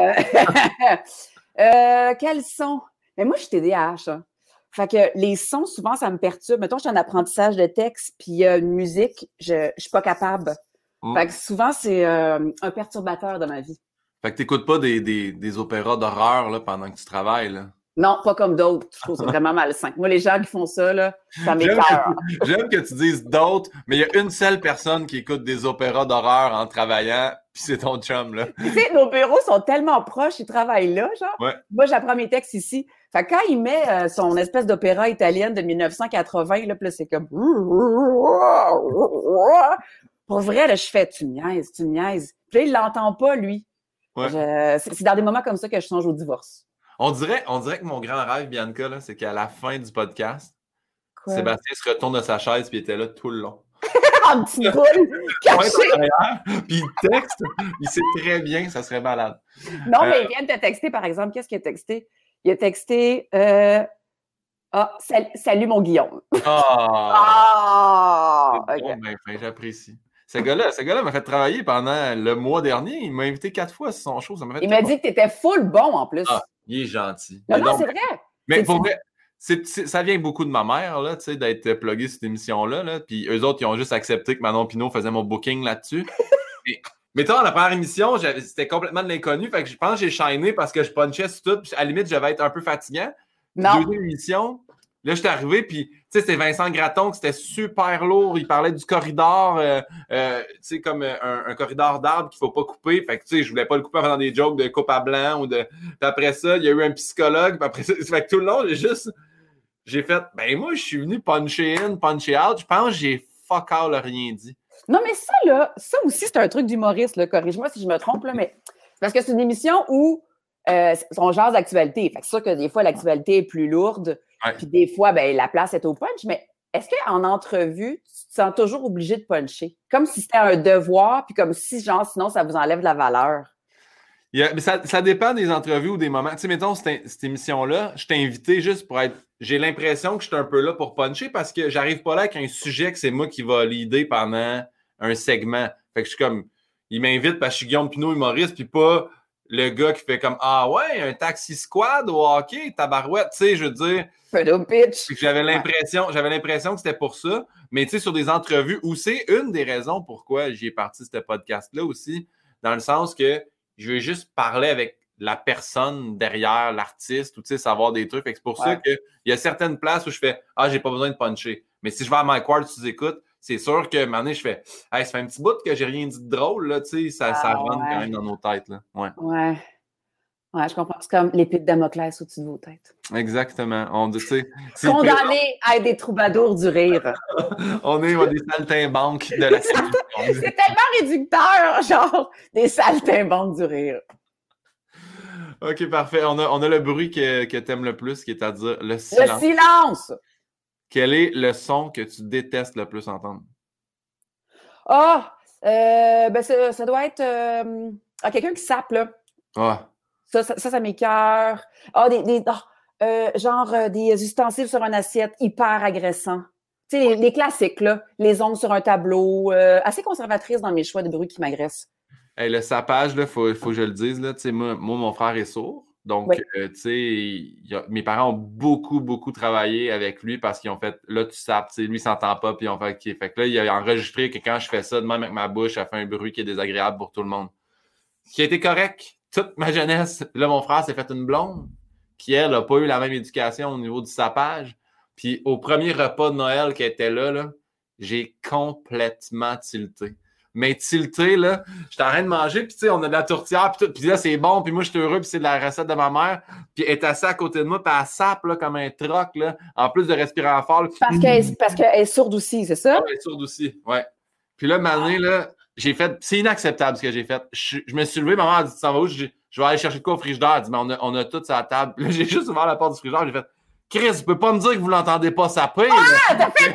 Quels sons? Mais moi, je suis TDAH, hein. Fait que les sons, souvent, ça me perturbe. Mettons, je suis en apprentissage de texte, puis une musique, je suis pas capable. Fait que souvent, c'est un perturbateur dans ma vie. Fait que t'écoutes pas des opéras d'horreur là, pendant que tu travailles, là? Non, pas comme d'autres. Je trouve ça vraiment malsain. Moi, les gens qui font ça, là, ça m'écoeure. J'aime que tu dises d'autres, mais il y a une seule personne qui écoute des opéras d'horreur en travaillant, puis c'est ton chum, là. Tu sais, nos bureaux sont tellement proches, ils travaillent là, genre. Ouais. Moi, j'apprends mes textes ici. Fait que quand il met son espèce d'opéra italienne de 1980, là, puis là, c'est comme... Pour vrai, là, je fais, tu me niaises. Puis là, il l'entend pas, lui. Ouais. C'est dans des moments comme ça que je songe au divorce. On dirait que mon grand rêve, Bianca, là, c'est qu'à la fin du podcast, Quoi? Sébastien se retourne de sa chaise puis il était là tout le long. En petite boule, cachée. Puis il texte, il sait très bien, ça serait malade. Non, mais il vient de te texter, par exemple. Qu'est-ce qu'il a texté? Il a texté salut mon Guillaume. Ah! OK. Bon, ben, j'apprécie. Ce gars-là m'a fait travailler pendant le mois dernier. Il m'a invité 4 fois sur son show. Ça m'a fait Il m'a dit que tu étais full bon en plus. Ah, il est gentil. Non, Mais non, donc, c'est vrai. mais pour vrai, ça vient beaucoup de ma mère, là, tu sais, d'être plugué sur cette émission-là. Là. Puis eux autres, ils ont juste accepté que Manon Pinot faisait mon booking là-dessus. Mais, mettons, la première émission, c'était complètement de l'inconnu. Fait que je pense que j'ai shiné parce que je punchais sur tout. Puis à la limite, je vais être un peu fatigant. Non. Deuxième émission, là, j'étais arrivé, puis, tu sais, c'était Vincent Gratton, qui c'était super lourd. Il parlait du corridor, tu sais, comme un corridor d'arbres qu'il faut pas couper. Fait que, tu sais, je voulais pas le couper en faisant des jokes de coupe à blanc ou de... Puis après ça, il y a eu un psychologue. Puis après ça, fait que tout le long, j'ai fait, ben moi, je suis venu puncher in, puncher out. Je pense que j'ai fuck all rien dit. Non, mais ça, là, ça aussi, c'est un truc d'humoriste, là. Corrige-moi si je me trompe, là, mais c'est parce que c'est une émission où on jase d'actualité. Fait que c'est sûr que des fois, l'actualité est plus lourde. Ouais. Puis des fois, ben, la place est au punch. Mais est-ce qu'en entrevue, tu te sens toujours obligé de puncher? Comme si c'était un devoir, puis comme si, genre, sinon, ça vous enlève de la valeur. Mais ça dépend des entrevues ou des moments. Tu sais, mettons, cette émission-là, je t'ai invité juste pour être... J'ai l'impression que je suis un peu là pour puncher parce que j'arrive pas là avec un sujet que c'est moi qui va leader pendant un segment. Fait que je suis comme... Il m'invite parce que je suis Guillaume Pinot, humoriste, puis pas le gars qui fait comme « Ah ouais, un taxi squad au hockey, tabarouette. » Tu sais, je veux dire... Pitch. J'avais l'impression que c'était pour ça. Mais tu sais, sur des entrevues où c'est une des raisons pourquoi j'ai parti ce podcast-là aussi, dans le sens que je veux juste parler avec la personne derrière l'artiste ou tu sais, savoir des trucs. Fait que c'est pour ça qu'il y a certaines places où je fais « Ah, j'ai pas besoin de puncher. » Mais si je vais à Mike Ward, tu écoutes, c'est sûr que maintenant, je fais « Hey, ça fait un petit bout que j'ai rien dit de drôle, là, tu sais, ça rentre quand même dans nos têtes, là. » Ouais, je comprends. C'est comme l'épée de Damoclès au-dessus de vos têtes. Exactement. On dit, tu sais... Condamné à être des troubadours du rire. On est des saltimbanques de la série. C'est tellement réducteur, genre, des saltimbanques du rire. OK, parfait. On a le bruit que tu aimes le plus, qui est à dire le silence. Le silence! Quel est le son que tu détestes le plus entendre? Ben ça doit être quelqu'un qui sape, là. Ah. Ça m'écoeure. Des ustensiles sur une assiette hyper agressants. Tu sais, les classiques, là. Les ongles sur un tableau. Assez conservatrice dans mes choix de bruit qui m'agressent. Hey, le sapage, là, faut que je le dise, là. Tu sais, moi, mon frère est sourd. Donc, tu sais, mes parents ont beaucoup, beaucoup travaillé avec lui parce qu'ils ont fait, là, tu sapes, tu sais, lui, il s'entend pas, puis ils ont fait, OK. Fait que là, il a enregistré que quand je fais ça, de même avec ma bouche, ça fait un bruit qui est désagréable pour tout le monde. Ce qui a été correct toute ma jeunesse. Là, mon frère s'est fait une blonde qui, elle, n'a pas eu la même éducation au niveau du sapage. Puis au premier repas de Noël qui était là, j'ai complètement tilté. Mais tilté, là, j'étais en train de manger, puis tu sais, on a de la tourtière, puis tout, puis là, c'est bon, puis moi, je suis heureux, puis c'est de la recette de ma mère, puis elle est assise à côté de moi, puis elle sape, là, comme un troc, là, en plus de respirer fort. Là. Parce qu'elle est sourde aussi, c'est ça? Ah, elle est sourde aussi, ouais. Puis là, maintenant, là, j'ai fait... C'est inacceptable, ce que j'ai fait. Je me suis levé, ma mère a dit, tu s'en vas où? Je vais aller chercher de quoi au frigidaire. Elle dit, mais on a tout sur la table. Puis là, j'ai juste ouvert la porte du frigidaire, j'ai fait... Chris, tu peux pas me dire que vous l'entendez pas saper. Ah, t'as fait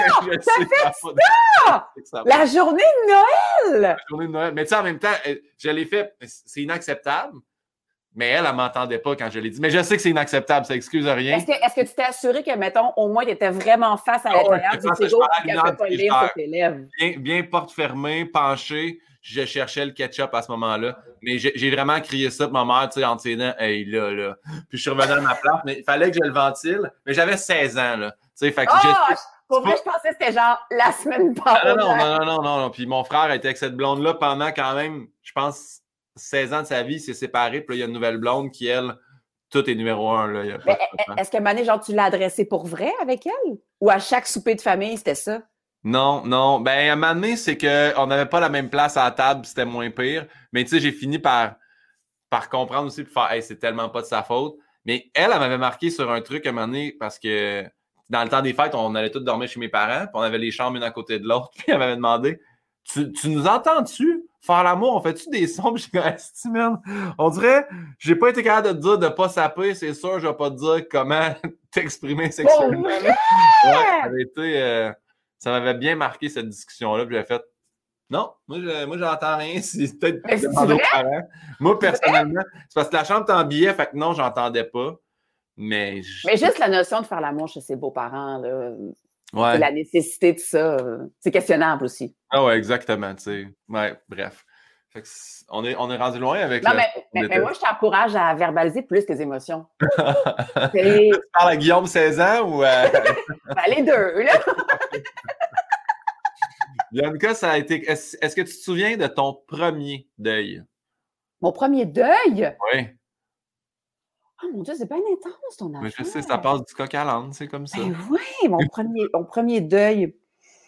ça! La journée de Noël! La journée de Noël. Mais tu sais, en même temps, je l'ai fait, c'est inacceptable, mais elle m'entendait pas quand je l'ai dit. Mais je sais que c'est inacceptable, ça excuse rien. Est-ce que tu t'es assuré que, mettons, au moins, tu étais vraiment face à l'intérieur du frigo et qu'elle ne peut pas lire sur tes lèvres? Bien porte fermée, penchée. Je cherchais le ketchup à ce moment-là. Mais j'ai vraiment crié ça pour ma mère, tu sais, entre ses dents. Hey, là. Puis je suis revenu à ma place, mais il fallait que je le ventile. Mais j'avais 16 ans, là. Tu sais, fait que pour vrai, je pensais que c'était genre la semaine passée. Non. Puis mon frère était avec cette blonde-là pendant quand même, je pense, 16 ans de sa vie. Il s'est séparé. Puis là, il y a une nouvelle blonde qui, elle, tout est numéro 1. Là. Est-ce que Mané, genre, tu l'as adressé pour vrai avec elle? Ou à chaque souper de famille, c'était ça? Non. Ben, à un moment donné, c'est qu'on n'avait pas la même place à la table, c'était moins pire. Mais tu sais, j'ai fini par comprendre aussi, puis faire, hey, c'est tellement pas de sa faute. Mais elle m'avait marqué sur un truc à un moment donné, parce que dans le temps des fêtes, on allait tous dormir chez mes parents, puis on avait les chambres une à côté de l'autre, puis elle m'avait demandé, tu nous entends-tu faire l'amour? On fait-tu des sons? Puis je suis comme, asti, man, on dirait, j'ai pas été capable de te dire de pas saper, c'est sûr, je vais pas te dire comment t'exprimer sexuellement. Oh, Ouais, ça avait été, ça m'avait bien marqué cette discussion-là, puis j'ai fait, non, moi j'entends rien, c'est peut-être c'est demander aux vrai? parents. Moi, personnellement, c'est parce que la chambre est en billet, fait que non, j'entendais pas. Mais juste la notion de faire l'amour chez ses beaux-parents, là, ouais. la nécessité de ça, c'est questionnable aussi. Ah ouais, exactement, tu sais. Ouais, bref. Fait que on est rendu loin avec Non, mais moi, je t'encourage à verbaliser plus tes émotions. Tu parles à Guillaume 16 ans ou les deux, là. Bianca, ça a été. Est-ce que tu te souviens de ton premier deuil? Mon premier deuil? Oui. Oh mon Dieu, c'est bien intense ton affaire. Mais je sais, ça passe du coq à l'âne, c'est comme ça. Ben oui, mon premier deuil.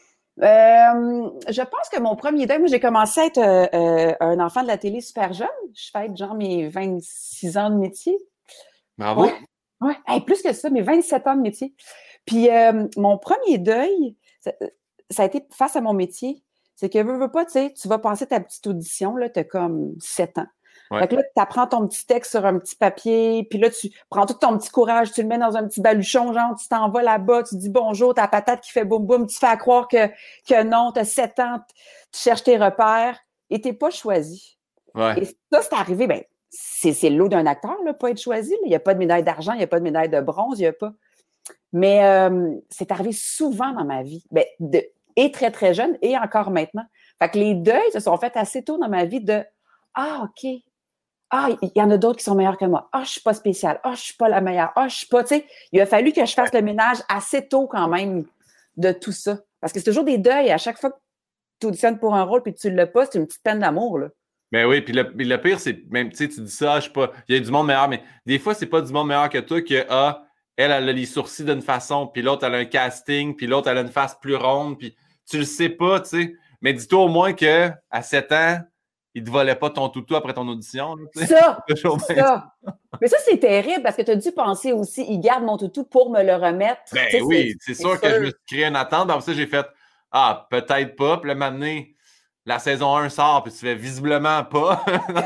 Je pense que mon premier deuil, moi, j'ai commencé à être un enfant de la télé super jeune. Je fête genre mes 26 ans de métier. Bravo. Ouais. Hey, plus que ça, mes 27 ans de métier. Puis mon premier deuil, ça a été face à mon métier. C'est que veux pas, tu sais, tu vas passer ta petite audition, là, t'as comme 7 ans. Ouais. Fait que là, tu apprends ton petit texte sur un petit papier, puis là, tu prends tout ton petit courage, tu le mets dans un petit baluchon, genre, tu t'en vas là-bas, tu dis bonjour, ta patate qui fait boum boum, tu fais à croire que non, t'as 7 ans, tu cherches tes repères, et t'es pas choisi. Ouais. Et ça, c'est arrivé, ben, c'est le lot d'un acteur, là, pas être choisi, là. Il n'y a pas de médaille d'argent, il n'y a pas de médaille de bronze, il n'y a pas. Mais c'est arrivé souvent dans ma vie, et très, très jeune, et encore maintenant. Fait que les deuils se sont faits assez tôt dans ma vie de « Ah, OK. Ah, il y en a d'autres qui sont meilleurs que moi. Ah, je suis pas spéciale. Ah, je suis pas la meilleure. Ah, je suis pas, tu sais. » Il a fallu que je fasse le ménage assez tôt quand même de tout ça. Parce que c'est toujours des deuils. À chaque fois que tu auditionnes pour un rôle puis tu l'as pas, c'est une petite peine d'amour, là. Ben oui, puis le pire, c'est même, tu sais, tu dis ça, je sais pas, il y a du monde meilleur, mais des fois, c'est pas du monde meilleur que toi que, elle a les sourcils d'une façon, puis l'autre, elle a un casting, puis l'autre, elle a une face plus ronde, puis tu le sais pas, tu sais. Mais dis-toi au moins que à 7 ans, il te volait pas ton toutou après ton audition. Ça! Mais ça, c'est terrible parce que tu as dû penser aussi, il garde mon toutou pour me le remettre. Ben oui, c'est sûr que je me suis créé une attente. Après ça, j'ai fait, peut-être pas. Puis là, maintenant, la saison 1 sort, puis tu fais visiblement pas.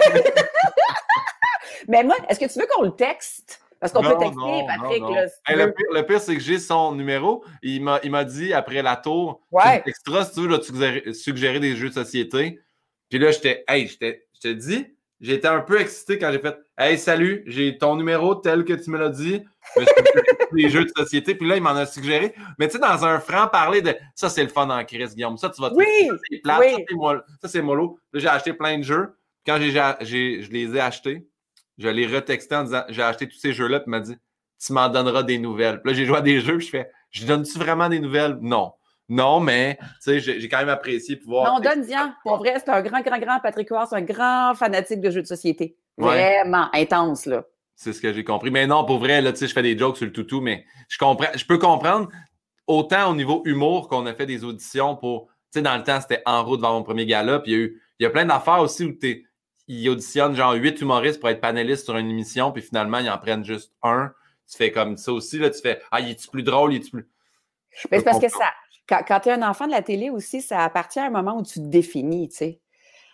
Mais moi, est-ce que tu veux qu'on le texte? Parce qu'on peut texter, Patrick. Non. Là, si le pire, c'est que j'ai son numéro. Il m'a dit, après la tour, extra, si tu veux, je suggérer des jeux de société. Puis là, je te dis, j'étais un peu excité quand j'ai fait « Hey, salut, j'ai ton numéro tel que tu me l'as dit. » des jeux de société. Puis là, il m'en a suggéré. Mais tu sais, dans un franc-parler de « Ça, c'est le fun en crise, Guillaume. Ça, tu vas te ça, c'est plate. Ça, c'est mollo. » Là, j'ai acheté plein de jeux. Quand je les ai achetés, je l'ai retexté en disant « J'ai acheté tous ces jeux-là. » Puis il m'a dit « Tu m'en donneras des nouvelles. » Puis là, j'ai joué à des jeux. Puis je fais « Je donne-tu vraiment des nouvelles? » Non, mais tu sais, j'ai quand même apprécié pouvoir. Non, donne-y-en. Pour vrai, c'est un grand Patrick Huard, c'est un grand fanatique de jeux de société. Vraiment intense, là. C'est ce que j'ai compris. Mais non, pour vrai, là, tu sais, je fais des jokes sur le toutou, mais je peux comprendre autant au niveau humour qu'on a fait des auditions pour, tu sais, dans le temps, c'était en route devant mon premier gala, puis il y a plein d'affaires aussi où ils auditionnent genre 8 humoristes pour être panélistes sur une émission, puis finalement, ils en prennent juste un. Tu fais comme ça aussi, là, tu fais, il est-tu plus drôle, il est-tu plus... Mais c'est parce que ça... Quand tu es un enfant de la télé aussi, ça appartient à un moment où tu te définis, tu sais.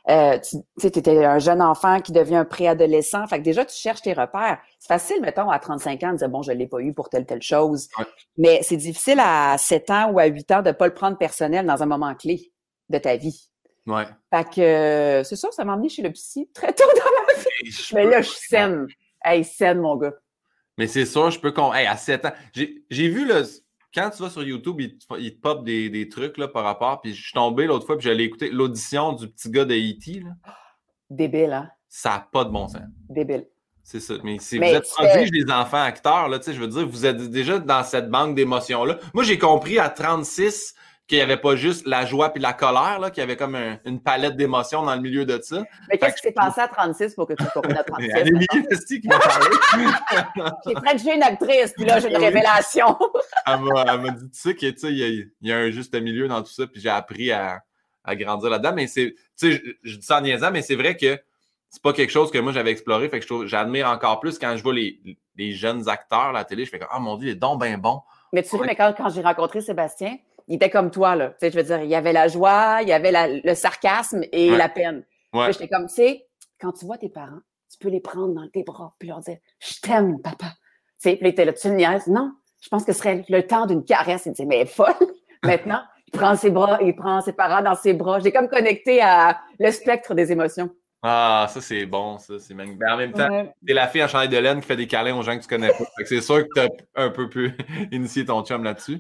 Tu étais un jeune enfant qui devient un préadolescent. Fait que déjà, tu cherches tes repères. C'est facile, mettons, à 35 ans de dire, bon, je ne l'ai pas eu pour telle chose. Ouais. Mais c'est difficile à 7 ans ou à 8 ans de ne pas le prendre personnel dans un moment clé de ta vie. Ouais. Fait que c'est ça, ça m'a emmené chez le psy très tôt dans ma vie. Mais là, je suis saine. Hey, saine, mon gars. Mais c'est sûr, je peux... à 7 ans... J'ai vu le... Quand tu vas sur YouTube, il te pop des trucs là, par rapport. Puis je suis tombé l'autre fois, puis j'allais écouter l'audition du petit gars de E.T. Là. Débile, hein? Ça n'a pas de bon sens. Débile. C'est ça. Mais si vous êtes prodige des enfants acteurs, là, je veux dire, vous êtes déjà dans cette banque d'émotions-là. Moi, j'ai compris à 36 qu'il n'y avait pas juste la joie puis la colère, là, qu'il y avait comme une palette d'émotions dans le milieu de ça. Mais qu'est-ce qui s'est passé à 36 pour que tu comprennes à 36? Anélie Festi qui m'a parlé. J'ai prêt de jouer une actrice, puis là, j'ai une révélation. Elle m'a dit, tu sais, qu'il y a un juste milieu dans tout ça, puis j'ai appris à grandir là-dedans. Mais c'est, tu sais, je dis ça en niaisant, mais c'est vrai que c'est pas quelque chose que moi j'avais exploré. Fait que j'admire encore plus quand je vois les jeunes acteurs à la télé. Je fais comme, mon Dieu, il est donc bien bon. Mais tu sais, mais quand j'ai rencontré Sébastien, il était comme toi, là. Tu sais, je veux dire, il y avait la joie, il y avait le sarcasme et la peine. Ouais. J'étais comme, tu sais, quand tu vois tes parents, tu peux les prendre dans tes bras puis leur dire « Je t'aime, papa ». Tu sais, puis il était là, tu le niaises. Non, je pense que ce serait le temps d'une caresse. Il disait « Mais elle est folle ». Maintenant, il prend ses bras, il prend ses parents dans ses bras. J'ai comme connecté à le spectre des émotions. Ah, ça, c'est bon, ça. C'est magnifique. Mais en même temps, t'es la fille en chandail de laine qui fait des câlins aux gens que tu connais pas. Fait que c'est sûr que t'as un peu pu initier ton chum là-dessus.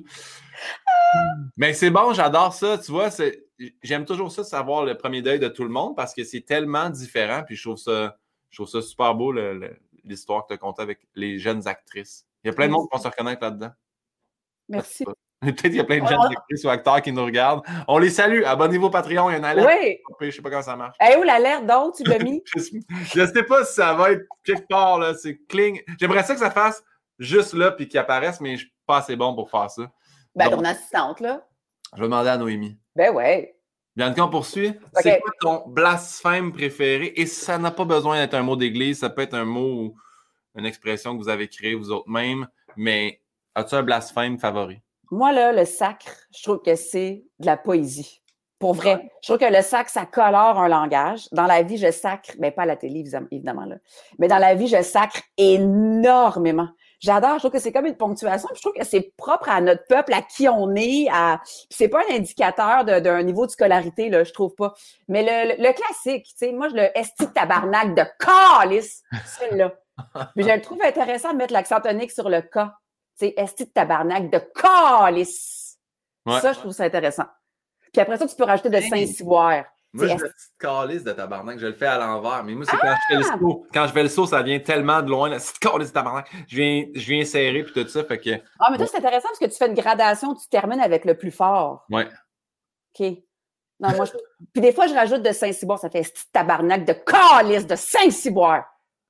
Mais c'est bon, j'adore ça. Tu vois, j'aime toujours ça, savoir le premier deuil de tout le monde parce que c'est tellement différent. Puis je trouve ça super beau, l'histoire que tu as contée avec les jeunes actrices. Il y a plein de monde qui vont se reconnaître là-dedans. Merci. Peut-être qu'il y a plein de jeunes actrices ou acteurs qui nous regardent. On les salue. Abonnez-vous au Patreon, il y a une alerte. Oui. Je sais pas comment ça marche. Où l'alerte d'autres, tu l'as mis? Je sais pas si ça va être quelque part, là. C'est cling. J'aimerais ça que ça fasse juste là puis qu'il apparaisse, mais je suis pas assez bon pour faire ça. Ben, ton assistante, là. Je vais demander à Noémie. Ben ouais. Bianca, on poursuit. Okay. C'est quoi ton blasphème préféré? Et ça n'a pas besoin d'être un mot d'église, ça peut être un mot ou une expression que vous avez créée vous autres même, mais as-tu un blasphème favori? Moi, là, le sacre, je trouve que c'est de la poésie. Pour vrai. Je trouve que le sacre, ça colore un langage. Dans la vie, je sacre, mais pas à la télé, évidemment, là. Mais dans la vie, je sacre énormément. J'adore, je trouve que c'est comme une ponctuation, puis je trouve que c'est propre à notre peuple, à qui on est, c'est pas un indicateur d'un niveau de scolarité, là, je trouve pas. Mais le classique, tu sais, moi, le esti tabarnak de calice, celle-là. Puis je le trouve intéressant de mettre l'accent tonique sur le K. Tu sais, esti tabarnak de calice. Ouais. Ça, je trouve ça intéressant. Puis après ça, tu peux rajouter de Saint-Cyboire. Moi, je me petite calice de tabarnak, je le fais à l'envers. Mais moi, c'est quand je fais le saut. Quand je fais le saut, ça vient tellement de loin. La petite calice de tabarnak. Je viens serrer puis tout ça. Fait que... Ah, mais toi, c'est intéressant parce que tu fais une gradation, tu termines avec le plus fort. Ouais. OK. Non, moi, puis des fois, je rajoute de Saint-Cyboire. Ça fait petite tabarnak de calice de Saint-Cyboire.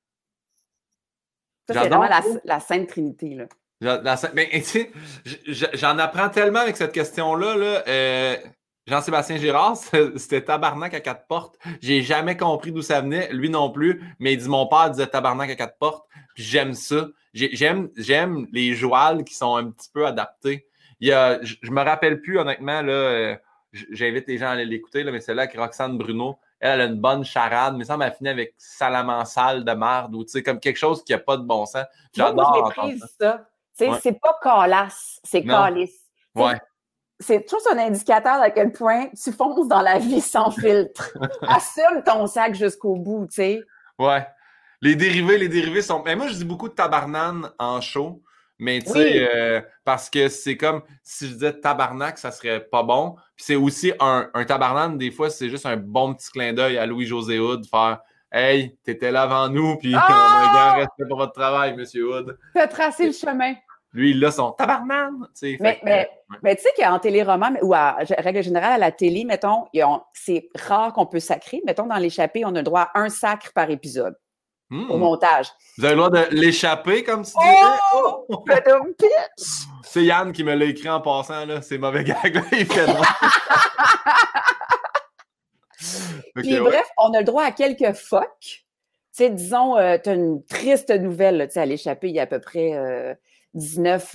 Ça, c'est vraiment la Sainte Trinité, là. Mais tu sais, j'en apprends tellement avec cette question-là. Là. Jean-Sébastien Girard, c'était tabarnak à 4 portes. J'ai jamais compris d'où ça venait, lui non plus, mais il dit mon père disait tabarnak à 4 portes, puis j'aime ça. J'aime les jouals qui sont un petit peu adaptés. Je me rappelle plus, honnêtement, là, j'invite les gens à aller l'écouter, là, mais c'est là avec Roxane Bruno. Elle a une bonne charade, mais ça m'a fini avec Salamansal de marde ou tu sais, comme quelque chose qui n'a pas de bon sens. J'adore entendre ça. Ouais. C'est pas calasse, c'est calice. Ouais. C'est toujours un indicateur à quel point tu fonces dans la vie sans filtre. Assume ton sac jusqu'au bout, tu sais. Ouais. Les dérivés sont... Mais moi, je dis beaucoup de tabarnane en show, mais tu sais, parce que c'est comme, si je disais tabarnak, ça serait pas bon. Puis c'est aussi un tabarnane, des fois, c'est juste un bon petit clin d'œil à Louis-José Hood, faire « Hey, t'étais là avant nous, puis on a un grand respect pour votre travail, monsieur Hood. » T'as tracé le chemin. Lui, il a son tabarnane. Mais tu sais qu'en téléroman, ou à règle générale, à la télé, mettons, c'est rare qu'on peut sacrer. Mettons, dans l'échappée, on a le droit à un sacre par épisode au montage. Vous avez le droit de l'échapper, comme tu dis? C'est Yann qui me l'a écrit en passant, là. C'est mauvais gag, là. Il fait non. Puis bref, on a le droit à quelques fuck. Tu sais, disons, tu as une triste nouvelle, tu sais, à l'échappée, il y a à peu près 19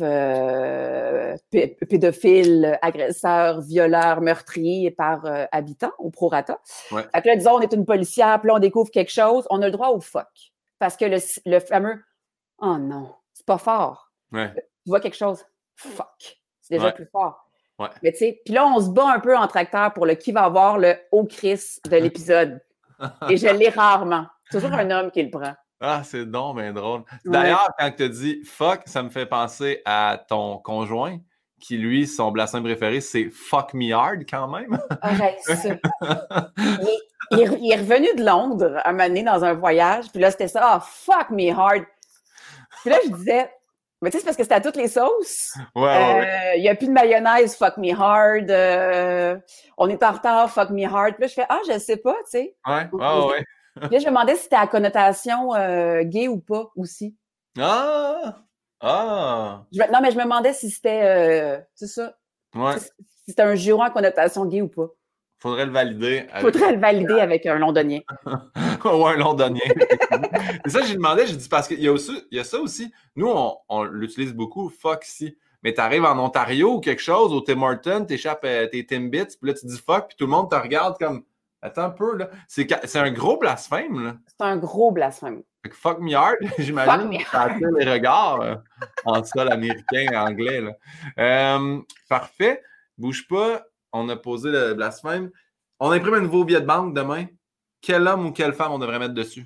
pédophiles, agresseurs, violeurs, meurtriers par habitant au prorata. Ouais. Fait que là, disons, on est une policière, puis là, on découvre quelque chose, on a le droit au fuck. Parce que le fameux « Oh non, c'est pas fort. Ouais. » Tu vois quelque chose, fuck. C'est déjà plus fort. Ouais. Mais tu sais, puis là, on se bat un peu entre acteurs pour qui va avoir le « Oh Chris » de l'épisode. Et je l'ai rarement. C'est toujours un homme qui le prend. Ah, c'est donc bien drôle. D'ailleurs, quand tu as dit fuck, ça me fait penser à ton conjoint qui, lui, son blasphème préféré, c'est fuck me hard quand même. Ah, j'ai ça. Il est revenu de Londres un moment donné dans un voyage, puis là, c'était ça, fuck me hard. Puis là, je disais, mais tu sais, c'est parce que c'était à toutes les sauces. Ouais. Il n'y a plus de mayonnaise, fuck me hard. On est en retard, fuck me hard. Puis là, je fais, je sais pas, tu sais. Ouais. Puis là, je me demandais si c'était à connotation gay ou pas aussi. Non, mais je me demandais si c'était, c'est ça. Ouais. Si c'était un juron à connotation gay ou pas. Faudrait le valider. Faudrait le valider avec un londonien. Ou un londonien. C'est ça que j'ai demandé, j'ai dit, parce qu'il y a ça aussi. Nous, on l'utilise beaucoup, fuck si. mais t'arrives en Ontario ou quelque chose, au Tim Hortons, t'échappes tes Timbits, puis là, tu dis fuck, puis tout le monde te regarde comme, attends un peu, là. C'est un gros blasphème, là. C'est un gros blasphème. Fait que fuck me hard, j'imagine que ça attire les regards en sol américain, anglais, là. Parfait. Bouge pas. On a posé le blasphème. On imprime un nouveau billet de banque demain. Quel homme ou quelle femme on devrait mettre dessus?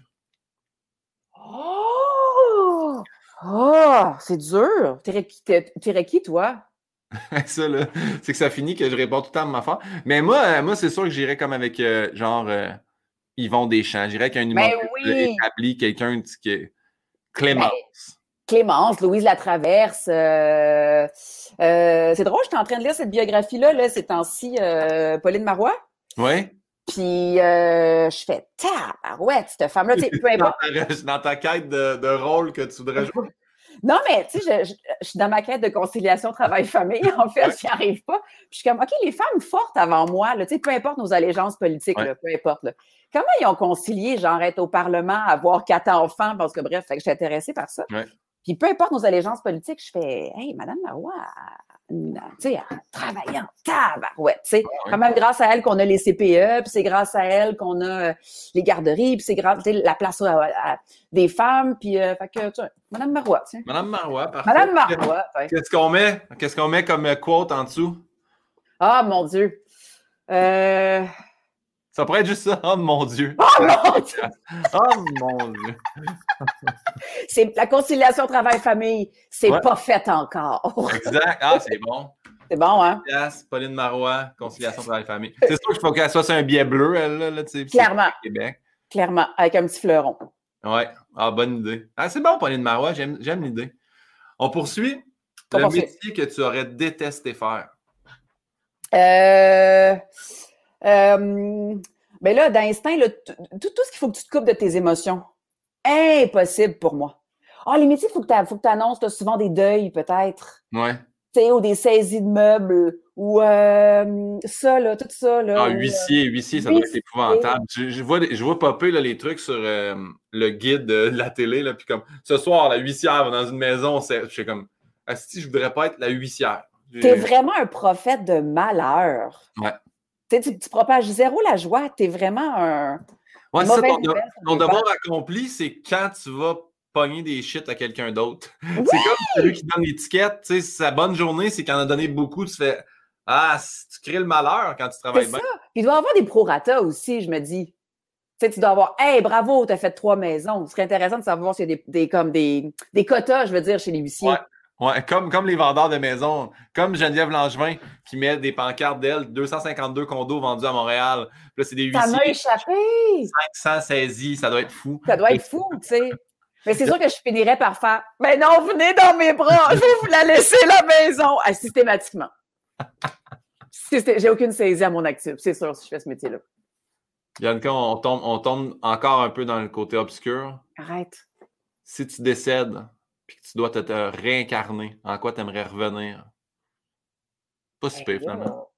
Oh! Oh! C'est dur. T'irais qui, toi? Ça, là, c'est que ça finit que je réponds tout le temps à ma affaire. Mais moi c'est sûr que j'irais comme avec Yvon Deschamps. J'irais avec un humoriste établi, quelqu'un qui est Clémence. Clémence, Louise Latraverse. C'est drôle, j'étais en train de lire cette biographie-là, ces temps-ci, Pauline Marois. Oui. Puis je fais tabarouette, cette femme-là, peu importe. Dans ta quête de rôle que tu voudrais jouer. Non, mais tu sais, je suis dans ma quête de conciliation travail-famille, en fait, j'y arrive pas. Puis je suis comme, OK, les femmes fortes avant moi, là, peu importe nos allégeances politiques, là, peu importe. Là. Comment ils ont concilié, genre, être au Parlement, avoir 4 enfants, parce que bref, fait que je suis intéressée par ça. Ouais. Puis peu importe nos allégeances politiques, je fais, hey, Madame Marois, tu sais, travaillant, tabarouette, tu sais. Quand même, grâce à elle qu'on a les CPE, puis c'est grâce à elle qu'on a les garderies, puis c'est grâce, tu sais, la place des femmes, puis, fait que, tu sais, Madame Marois, tu sais. Madame Marois, parfait. Madame Marois, Qu'est-ce qu'on met comme quote en dessous? Ah, mon Dieu. Ça pourrait être juste ça. Oh mon Dieu. Oh mon Dieu. Oh mon Dieu. C'est la conciliation travail-famille, c'est pas fait encore. Exact. Ah, c'est bon. C'est bon, hein? Yes, Pauline Marois, conciliation travail-famille. C'est sûr qu'il faut qu'elle soit sur un billet bleu, elle, là, tu sais. Clairement. Québec. Clairement, avec un petit fleuron. Ouais. Ah, bonne idée. Ah, c'est bon, Pauline Marois. J'aime l'idée. On poursuit. Le métier que tu aurais détesté faire. Ben là, d'instinct, tout ce qu'il faut que tu te coupes de tes émotions, impossible pour moi. Ah, les métiers, il faut que tu annonces souvent des deuils, peut-être. Ouais. Tu sais, ou des saisies de meubles, ou ça, là, tout ça. Là, ah, huissier, ça doit être épouvantable. Je vois popper là, les trucs sur le guide de la télé, là, puis comme, ce soir, la huissière va dans une maison, je suis comme, asti, je voudrais pas être la huissière. T'es vraiment un prophète de malheur. Ouais. Tu propages zéro la joie. T'es vraiment un. Ouais, c'est ça, ton devoir accompli, c'est quand tu vas pogner des shit à quelqu'un d'autre. Oui! C'est comme celui qui donne l'étiquette. Tu sais, sa bonne journée, c'est qu'il en a donné beaucoup. Tu fais tu crées le malheur quand tu travailles bien. C'est ça. Puis il doit y avoir des prorata aussi, je me dis. Tu sais, tu dois avoir, hey, bravo, t'as fait 3 maisons. Ce serait intéressant de savoir s'il y a des quotas, je veux dire, chez les huissiers. Ouais, comme les vendeurs de maisons, comme Geneviève Langevin qui met des pancartes d'elle, 252 condos vendus à Montréal. Là, c'est des huissiers. Ça m'a échappé! 500 saisies, ça doit être fou. Ça doit être fou, tu sais. Mais c'est sûr que je finirais par faire « Mais non, venez dans mes bras, je vais vous la laisser la maison! » Systématiquement. J'ai aucune saisie à mon actif, c'est sûr, si je fais ce métier-là. Bianca, on tombe encore un peu dans le côté obscur. Arrête. Si tu décèdes puis que tu dois te réincarner, en quoi tu aimerais revenir? Pas si pire, finalement.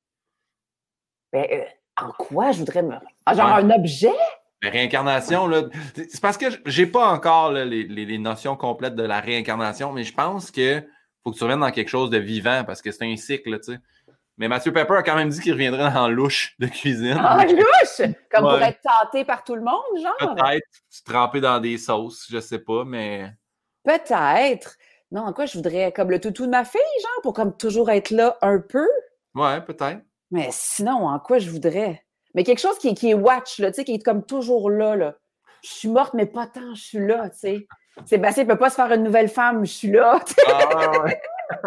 En quoi je voudrais me... genre un objet? La réincarnation, là, c'est parce que j'ai pas encore là, les notions complètes de la réincarnation, mais je pense que faut que tu reviennes dans quelque chose de vivant parce que c'est un cycle, tu sais. Mais Mathieu Pepper a quand même dit qu'il reviendrait dans louche de cuisine. Ah, louche! Comme pour être tâté par tout le monde, genre? Peut-être, tremper dans des sauces, je sais pas, mais... Peut-être. Non, en quoi je voudrais, comme le toutou de ma fille, genre, pour comme toujours être là un peu? Ouais, peut-être. Mais sinon, en quoi je voudrais? Mais quelque chose qui est watch, là, tu sais, qui est comme toujours là, là. Je suis morte, mais pas tant, je suis là, tu sais. Sébastien ne peut pas se faire une nouvelle femme, je suis là. Ah, ouais.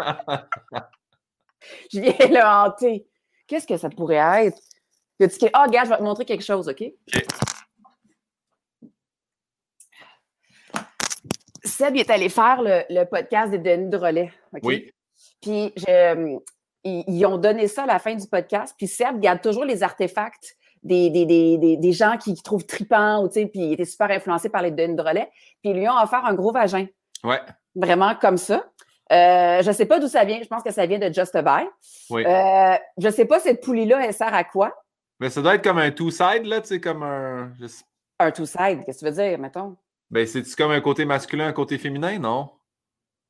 Je viens le hanter. Qu'est-ce que ça pourrait être? Ah, regarde, je vais te montrer quelque chose, OK? OK. Seb, il est allé faire le podcast des Denis Drolet, OK? Oui. Puis, ils ont donné ça à la fin du podcast. Puis Seb garde toujours les artefacts des gens qui trouvent tripants, puis il était super influencé par les Denis Drolet. Puis ils lui ont offert un gros vagin. Ouais. Vraiment comme ça. Je ne sais pas d'où ça vient. Je pense que ça vient de Just a Buy. Oui. Je ne sais pas cette poulie-là, elle sert à quoi. Mais ça doit être comme un two-side, là, tu sais, comme un... Un two-side, qu'est-ce que tu veux dire, mettons? Ben, c'est-tu comme un côté masculin, un côté féminin, non? Ah,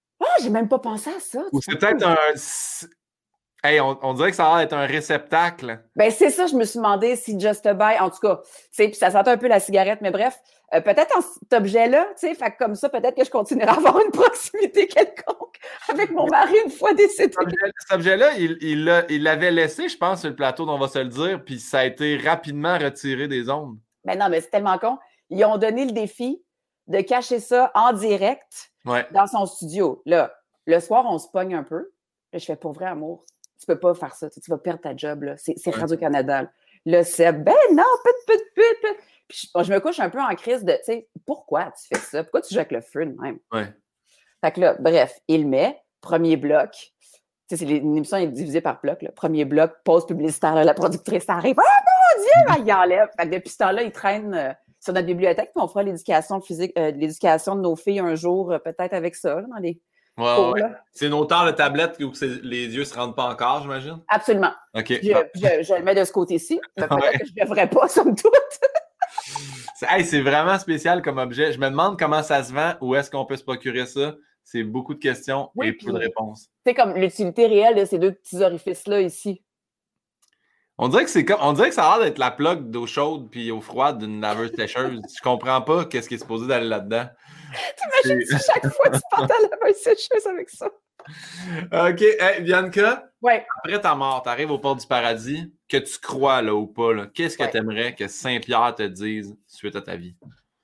j'ai même pas pensé à ça. Ou c'est peut-être un... Hey, on dirait que ça a l'air d'être un réceptacle. Ben, c'est ça, je me suis demandé si Just Buy, en tout cas, tu sais, puis ça sentait un peu la cigarette, mais bref, peut-être en cet objet-là, tu sais, fait que comme ça, peut-être que je continuerai à avoir une proximité quelconque avec mon mari une fois décédé. Cet objet-là, il l'avait laissé, je pense, sur le plateau, on va se le dire, puis ça a été rapidement retiré des ondes. Ben non, mais c'est tellement con. Ils ont donné le défi de cacher ça en direct dans son studio. Là, le soir, on se pogne un peu. Là, je fais pour vrai amour. Tu peux pas faire ça. Tu vas perdre ta job. Là. C'est Radio-Canada. Là, c'est ben non, pute. Puis je me couche un peu en crise de, tu sais, pourquoi tu fais ça? Pourquoi tu joues avec le feu de même? Ouais. Fait que là, bref, il met, premier bloc. Tu sais, une émission est divisée par bloc. Là. Premier bloc, pause publicitaire. Là, la productrice arrive. Ah mon Dieu! Il enlève. Fait que depuis ce temps-là, il traîne sur notre bibliothèque. Puis on fera l'éducation physique, l'éducation de nos filles un jour, peut-être avec ça, là, dans les. Ouais. C'est une hauteur de tablette où les yeux ne se rendent pas encore, j'imagine? Absolument. OK. Je le mets de ce côté-ci, mais peut-être que je ne devrais pas, somme toute. C'est vraiment spécial comme objet. Je me demande comment ça se vend, où est-ce qu'on peut se procurer ça. C'est beaucoup de questions et peu de réponses. C'est comme l'utilité réelle de ces deux petits orifices-là ici. On dirait que ça a l'air d'être la plug d'eau chaude puis eau froide d'une laveuse sécheuse. Je comprends pas qu'est-ce qui est supposé d'aller là-dedans. T'imagines si chaque fois tu portes à la laveuse sécheuse avec ça? OK. Hey, Bianca, ouais. Après ta mort, tu arrives au port du paradis, que tu crois là, ou pas, là, qu'est-ce que tu aimerais que Saint-Pierre te dise suite à ta vie?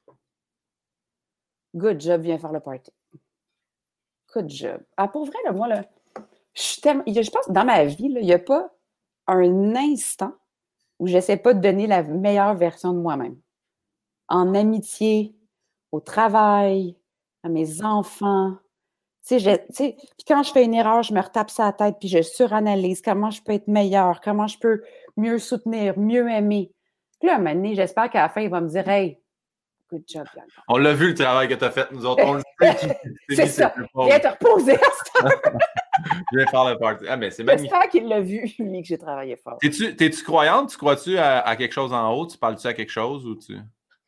Good job, viens faire le party. Good job. Ah, pour vrai, là, moi, là, je pense que dans ma vie, il n'y a pas un instant où je n'essaie pas de donner la meilleure version de moi-même. En amitié, au travail, à mes enfants. Puis quand je fais une erreur, je me retape ça à la tête, puis je suranalyse comment je peux être meilleure, comment je peux mieux soutenir, mieux aimer. Puis là, un moment donné, j'espère qu'à la fin, il va me dire « Hey, good job, Bianca. » On l'a vu, le travail que tu as fait, nous autres. On le sait. C'est ça. Viens te reposer à ce temps. Je vais faire le party. Ah, mais c'est magnifique. J'espère qu'il l'a vu, lui, que j'ai travaillé fort. T'es-tu croyante? Tu crois-tu à quelque chose en haut? Tu parles-tu à quelque chose ou tu...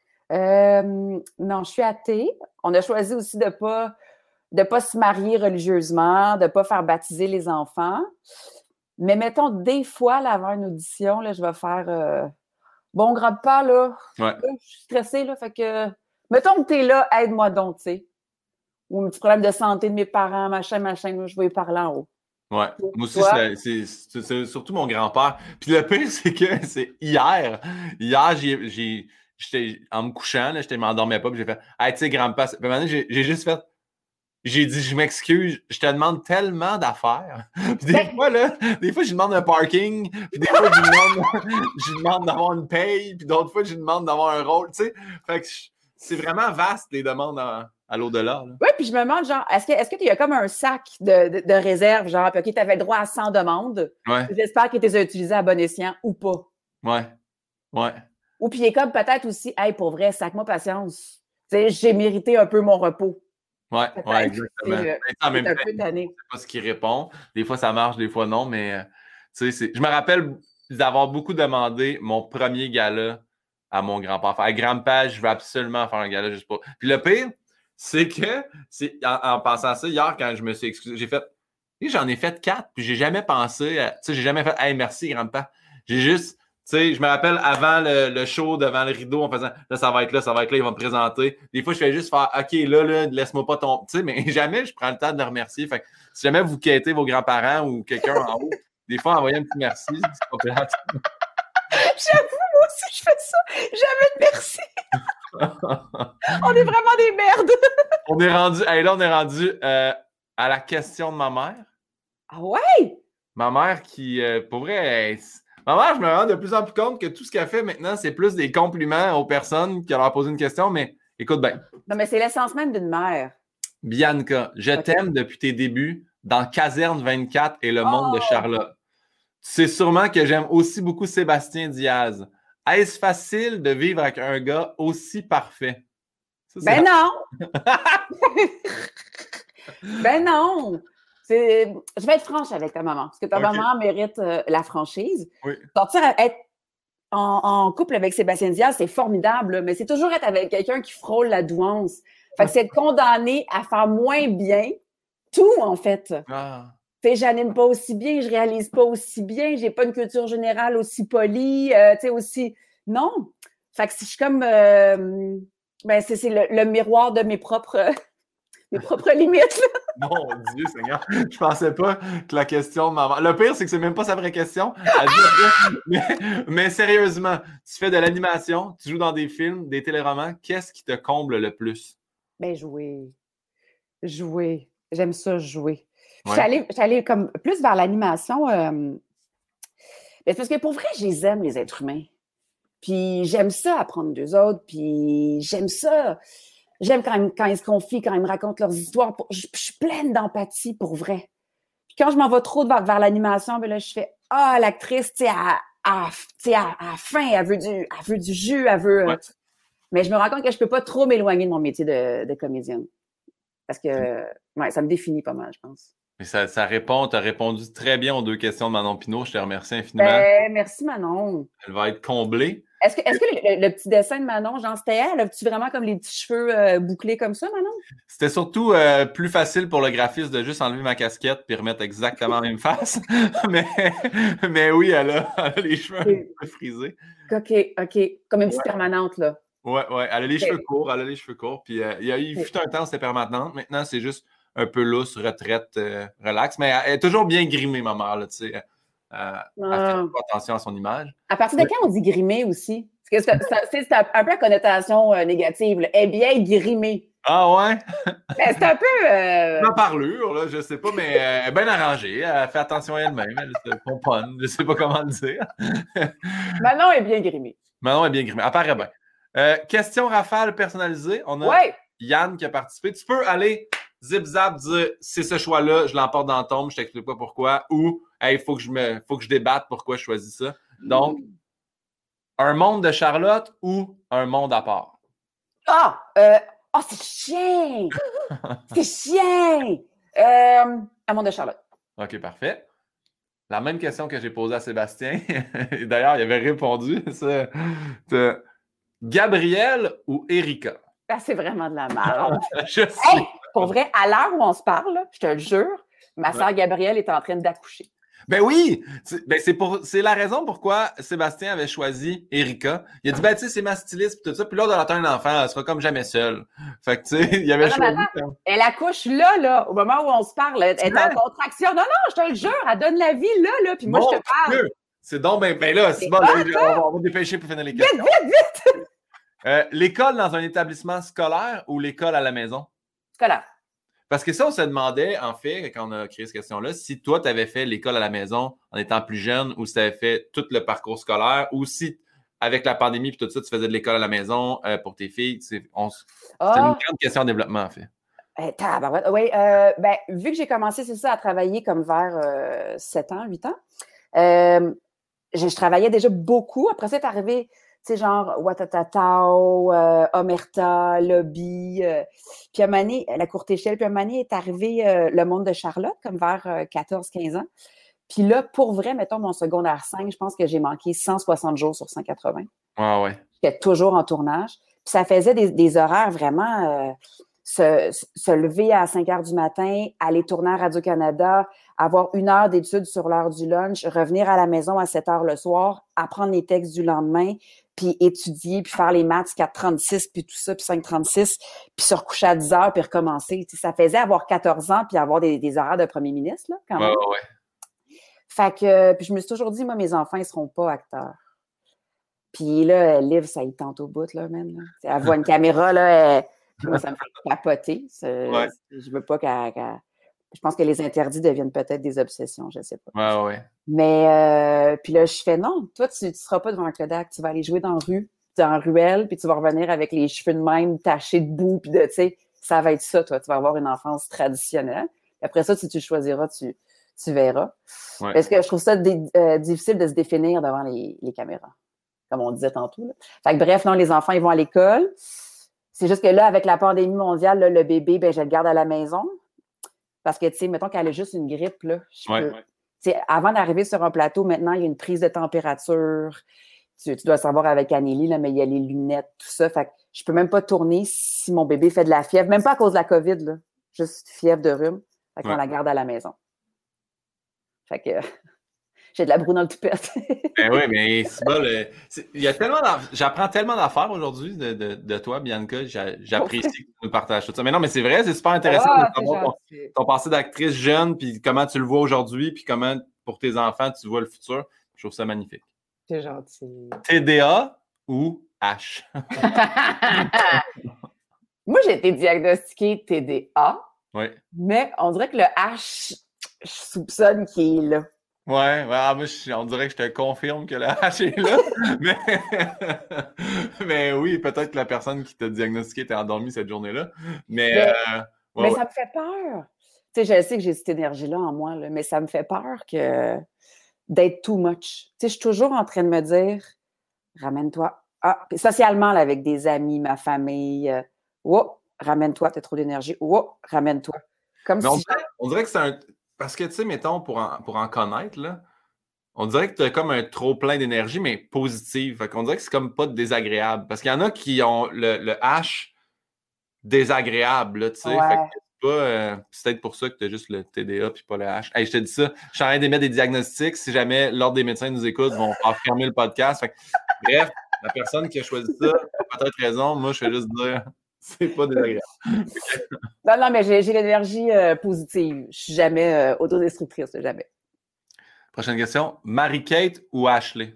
Non, je suis athée. On a choisi aussi de pas se marier religieusement, de ne pas faire baptiser les enfants. Mais mettons, des fois, là, avant une audition, là, je vais faire bon, grappe pas, là. Ouais. Je suis stressée, là. Fait que, mettons que tu es là, aide-moi donc, tu sais. Ou un petit problème de santé de mes parents, machin, je vais y parler en haut. Ouais. Moi aussi, c'est surtout mon grand-père. Puis le pire, c'est que c'est hier. Hier, j'étais en me couchant, là, je ne m'endormais pas, puis j'ai fait « Hey, tu sais, grand-père... » Puis maintenant, j'ai juste fait... J'ai dit, je m'excuse, je te demande tellement d'affaires. Puis des fois, je demande un parking, puis des fois, je demande d'avoir une paye, puis d'autres fois, je demande d'avoir un rôle, tu sais. Fait que c'est vraiment vaste, les demandes à l'au-delà. Oui, puis je me demande, genre, est-ce qu'il y a comme un sac de réserve, genre, puis OK, tu avais le droit à 100 demandes. Ouais. J'espère que tu les as utilisées à bon escient ou pas. Ouais. Ou puis il est comme peut-être aussi, hey, pour vrai, sac-moi patience. Tu sais, j'ai mérité un peu mon repos. Ouais, exactement. En même temps, c'est pas ce qu'il répond. Des fois, ça marche, des fois, non, mais tu sais, je me rappelle d'avoir beaucoup demandé mon premier gala à mon grand-père. Faire grand-père, je veux absolument faire un gala juste pour. Puis le pire, c'est que, en pensant à ça, hier, quand je me suis excusé, j'en ai fait 4, puis j'ai jamais pensé, tu sais, j'ai jamais fait, hey, merci, grand-père. J'ai juste, tu sais, je me rappelle avant le show, devant le rideau, en faisant là, ça va être là, il va me présenter. Des fois, je fais juste faire OK, là, laisse-moi pas tomber. Tu sais, mais jamais je prends le temps de le remercier. Fait que si jamais vous quittez vos grands-parents ou quelqu'un en haut, des fois, envoyez un petit merci. C'est pas plate. J'avoue, moi aussi, je fais ça. Jamais de merci. On est vraiment des merdes. on est rendu à la question de ma mère. Ah ouais? Ma mère qui, pour vrai, ma mère, je me rends de plus en plus compte que tout ce qu'elle fait maintenant, c'est plus des compliments aux personnes qui leur posent une question, mais écoute bien. Non, mais c'est l'essence même d'une mère. Bianca, je t'aime depuis tes débuts dans Caserne 24 et Le Monde de Charlotte. Tu sais sûrement que j'aime aussi beaucoup Sébastien Diaz. Est-ce facile de vivre avec un gars aussi parfait? Ben non! Ben non! Je vais être franche avec ta maman, parce que ta maman mérite la franchise. Oui. Sortir être en couple avec Sébastien Diaz, c'est formidable, là, mais c'est toujours être avec quelqu'un qui frôle la douance. Fait que c'est être condamné à faire moins bien tout, en fait. Ah. Tu sais, j'anime pas aussi bien, je réalise pas aussi bien, j'ai pas une culture générale aussi polie, tu sais, aussi... Non! Fait que si je suis comme... ben, c'est le miroir de mes propres limites, là. Mon Dieu, Seigneur. Je pensais pas que la question de maman. Le pire, c'est que c'est même pas sa vraie question. Elle dit mais sérieusement, tu fais de l'animation, tu joues dans des films, des téléromans. Qu'est-ce qui te comble le plus? Ben, jouer. Jouer. J'aime ça, jouer. Puis Ouais. je suis allée comme plus vers l'animation. Ben, c'est parce que pour vrai, je les aime, les êtres humains. Puis j'aime ça apprendre d'eux autres. Puis j'aime ça. J'aime quand ils se confient, quand ils me racontent leurs histoires. Je suis pleine d'empathie pour vrai. Puis quand je m'en vais trop vers l'animation, ben là, je fais ah, l'actrice, tu sais, à la fin, elle veut du jus, elle veut. Ouais. Mais je me rends compte que je peux pas trop m'éloigner de mon métier de comédienne. Parce que ouais, ça me définit pas mal, je pense. Mais ça répond, tu as répondu très bien aux deux questions de Manon Pinault. Je te remercie infiniment. Ben, merci Manon. Elle va être comblée. Est-ce que le petit dessin de Manon, genre, c'était elle? As-tu vraiment comme les petits cheveux bouclés comme ça, Manon? C'était surtout plus facile pour le graphiste de juste enlever ma casquette et remettre exactement la même face. mais oui, elle a les cheveux un peu frisés. OK. Comme une petite permanente, là. Ouais. Elle a les cheveux courts. Puis il fut un temps, c'était permanente. Maintenant, c'est juste un peu lousse, retraite, relax. Mais elle est toujours bien grimée, ma mère, là, tu sais. Elle fait toujours attention à son image. À partir de quand on dit grimer aussi? Parce que c'est un peu la connotation négative. Là. Elle est bien grimée. Ah ouais? Ben, c'est un peu... Ma parlure, là, je sais pas, mais elle est bien arrangée. Elle fait attention à elle-même. Elle se pomponne. Je sais pas comment le dire. Manon est bien grimée. Manon est bien grimée. Elle paraît bien. Question rafale personnalisée. On a Yann qui a participé. Tu peux aller zip-zap dire c'est ce choix-là, je l'emporte dans le tombe, je t'explique pas pourquoi. Ou hey, faut que je débatte pourquoi je choisis ça. Donc, un monde de Charlotte ou un monde à part? C'est chien! C'est chien! Un monde de Charlotte. OK, parfait. La même question que j'ai posée à Sébastien. D'ailleurs, il avait répondu. Gabrielle ou Erika? Ben, c'est vraiment de la merde. Je sais. Hey, pour vrai, à l'heure où on se parle, là, je te le jure, ma sœur Gabrielle est en train d'accoucher. Ben oui! C'est la raison pourquoi Sébastien avait choisi Erika. Il a dit, ben tu sais, c'est ma styliste et tout ça. Puis là, on attend un enfant, elle sera comme jamais seule. Fait que tu sais, il avait choisi. Elle accouche là, au moment où on se parle. Elle est en contraction. Non, je te le jure, elle donne la vie là. Puis moi, je te parle. C'est donc, ben là, c'est bon, là, on va dépêcher pour finir les questions. Vite! L'école dans un établissement scolaire ou l'école à la maison? Scolaire. Parce que ça, on se demandait, en fait, quand on a créé cette question-là, si toi, tu avais fait l'école à la maison en étant plus jeune ou si tu avais fait tout le parcours scolaire ou si, avec la pandémie et tout ça, tu faisais de l'école à la maison pour tes filles. C'est une grande question de développement, en fait. Ben, vu que j'ai commencé, c'est ça, à travailler comme vers 7 ans, 8 ans, je travaillais déjà beaucoup. Après ça, c'est arrivé... Tu sais, genre Watatatao, Omerta, Lobby. Puis à un moment donné, la courte échelle, puis à un moment donné est arrivé le monde de Charlotte, comme vers 14-15 ans. Puis là, pour vrai, mettons mon secondaire 5, je pense que j'ai manqué 160 jours sur 180. Ah ouais. J'étais toujours en tournage. Puis ça faisait des horaires vraiment... se lever à 5 heures du matin, aller tourner à Radio-Canada, avoir 1 heure d'études sur l'heure du lunch, revenir à la maison à 7 heures le soir, apprendre les textes du lendemain, puis étudier, puis faire les maths 4,36, puis tout ça, puis 5,36, puis se recoucher à 10 heures, puis recommencer. Tu sais, ça faisait avoir 14 ans, puis avoir des horaires de premier ministre, là, quand même. Ouais. Fait que, puis je me suis toujours dit, moi, mes enfants, ils seront pas acteurs. Puis là, Liv, ça y tente au bout, là, même. Là. Elle voit une caméra, là, moi, ça me fait capoter. Je veux pas qu'elle... Je pense que les interdits deviennent peut-être des obsessions, je sais pas. Ouais. Mais puis là, je fais non, toi, tu seras pas devant un Kodak, tu vas aller jouer dans la ruelle, puis tu vas revenir avec les cheveux de même, tachés de boue, puis tu sais, ça va être ça, toi. Tu vas avoir une enfance traditionnelle. Puis après ça, si tu choisiras, tu verras. Ouais. Parce que je trouve ça difficile de se définir devant les caméras, comme on disait tantôt. Là. Fait que bref, non, les enfants, ils vont à l'école. C'est juste que là, avec la pandémie mondiale, là, le bébé, ben, je le garde à la maison. Parce que, tu sais, mettons qu'elle a juste une grippe, là. Avant d'arriver sur un plateau, maintenant, il y a une prise de température. Tu dois savoir avec Anneli, là, mais il y a les lunettes, tout ça. Fait que je peux même pas tourner si mon bébé fait de la fièvre. Même pas à cause de la COVID, là. Juste fièvre de rhume. Fait qu'on la garde à la maison. Fait que j'ai de la broue dans le toupette. Ben oui, mais c'est pas il y a tellement j'apprends tellement d'affaires aujourd'hui de toi, Bianca. J'apprécie que tu nous partages tout ça. Mais non, mais c'est vrai, c'est super intéressant de savoir ton passé d'actrice jeune, puis comment tu le vois aujourd'hui, puis comment, pour tes enfants, tu vois le futur. Je trouve ça magnifique. C'est gentil. TDA ou H? Moi, j'ai été diagnostiquée TDA. Oui. Mais on dirait que le H, je soupçonne qu'il est là. Ouais, moi, on dirait que je te confirme que le H est là. mais oui, peut-être que la personne qui t'a diagnostiqué était endormie cette journée-là. Mais ça me fait peur. Tu sais, je sais que j'ai cette énergie-là en moi, là, mais ça me fait peur d'être too much. Tu sais, je suis toujours en train de me dire, ramène-toi. Ah, socialement, là, avec des amis, ma famille, ramène-toi, t'as trop d'énergie. Ramène-toi. Comme si on dirait que c'est un... Parce que, tu sais, mettons, pour en connaître, là, on dirait que tu as comme un trop plein d'énergie, mais positive. Fait qu'on dirait que c'est comme pas désagréable. Parce qu'il y en a qui ont le H désagréable, là, tu sais. Ouais. Fait que c'est peut-être pour ça que tu as juste le TDA puis pas le H. Hey, je te dis ça, je suis en train d'émettre des diagnostics. Si jamais l'ordre des médecins nous écoute, ils vont faire fermer le podcast. Fait que, bref, la personne qui a choisi ça a peut-être raison. Moi, je vais juste dire... C'est pas désagréable. Non, mais j'ai l'énergie positive. Je suis jamais autodestructrice, jamais. Prochaine question. Marie-Kate ou Ashley?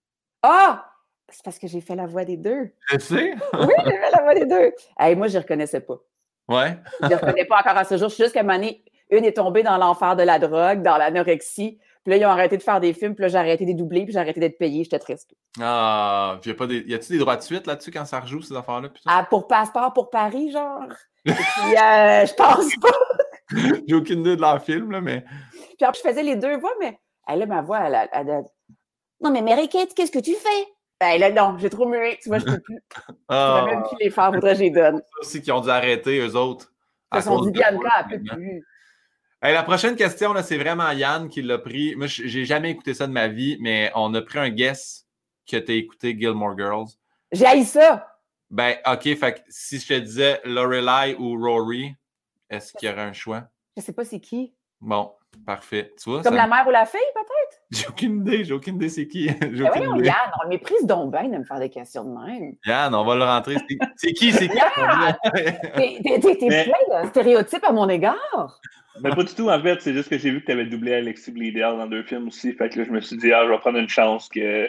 Ah! C'est parce que j'ai fait la voix des deux. Je sais? Oui, j'ai fait la voix des deux. Hey, moi, je ne reconnaissais pas. Ouais? Je ne reconnais pas encore à ce jour. Je suis juste qu'à un moment donné, une est tombée dans l'enfer de la drogue, dans l'anorexie. Puis là, ils ont arrêté de faire des films. Puis là, j'ai arrêté de doubler. Puis j'ai arrêté d'être payée. J'étais triste. Ah, puis y a-tu des droits de suite là-dessus quand ça rejoue, ces affaires-là? Ah, pour passeport pour Paris, genre? Et puis, je pense pas. J'ai aucune idée de leur film, là, mais... Puis après, je faisais les deux voix, mais là, ma voix, elle... Non, mais Marie-Kate, qu'est-ce que tu fais? Là, non, j'ai trop mué. Tu vois, je peux plus. Je pourrais même plus les faire. Faudrait que je les donne. Ça aussi qui ont dû arrêter, eux autres. Ils se sont dit, Bianca, elle peut plus. Hey, la prochaine question, là, c'est vraiment Yann qui l'a pris. Moi, j'ai jamais écouté ça de ma vie, mais on a pris un guess que tu as écouté Gilmore Girls. J'ai haï ça! Ben, OK, fait que si je te disais Lorelai ou Rory, est-ce qu'il y aurait un choix? Je sais pas c'est qui. Bon, parfait. Tu vois, comme la mère ou la fille, peut-être? J'ai aucune idée c'est qui. Voyons, Yann, on le méprise donc bien de me faire des questions de même. Yann, on va le rentrer. C'est qui? Yann! T'es plein de stéréotypes à mon égard. Mais pas du tout, en fait. C'est juste que j'ai vu que tu avais doublé Alexis Bledel dans 2 films aussi. Fait que là, je me suis dit, je vais prendre une chance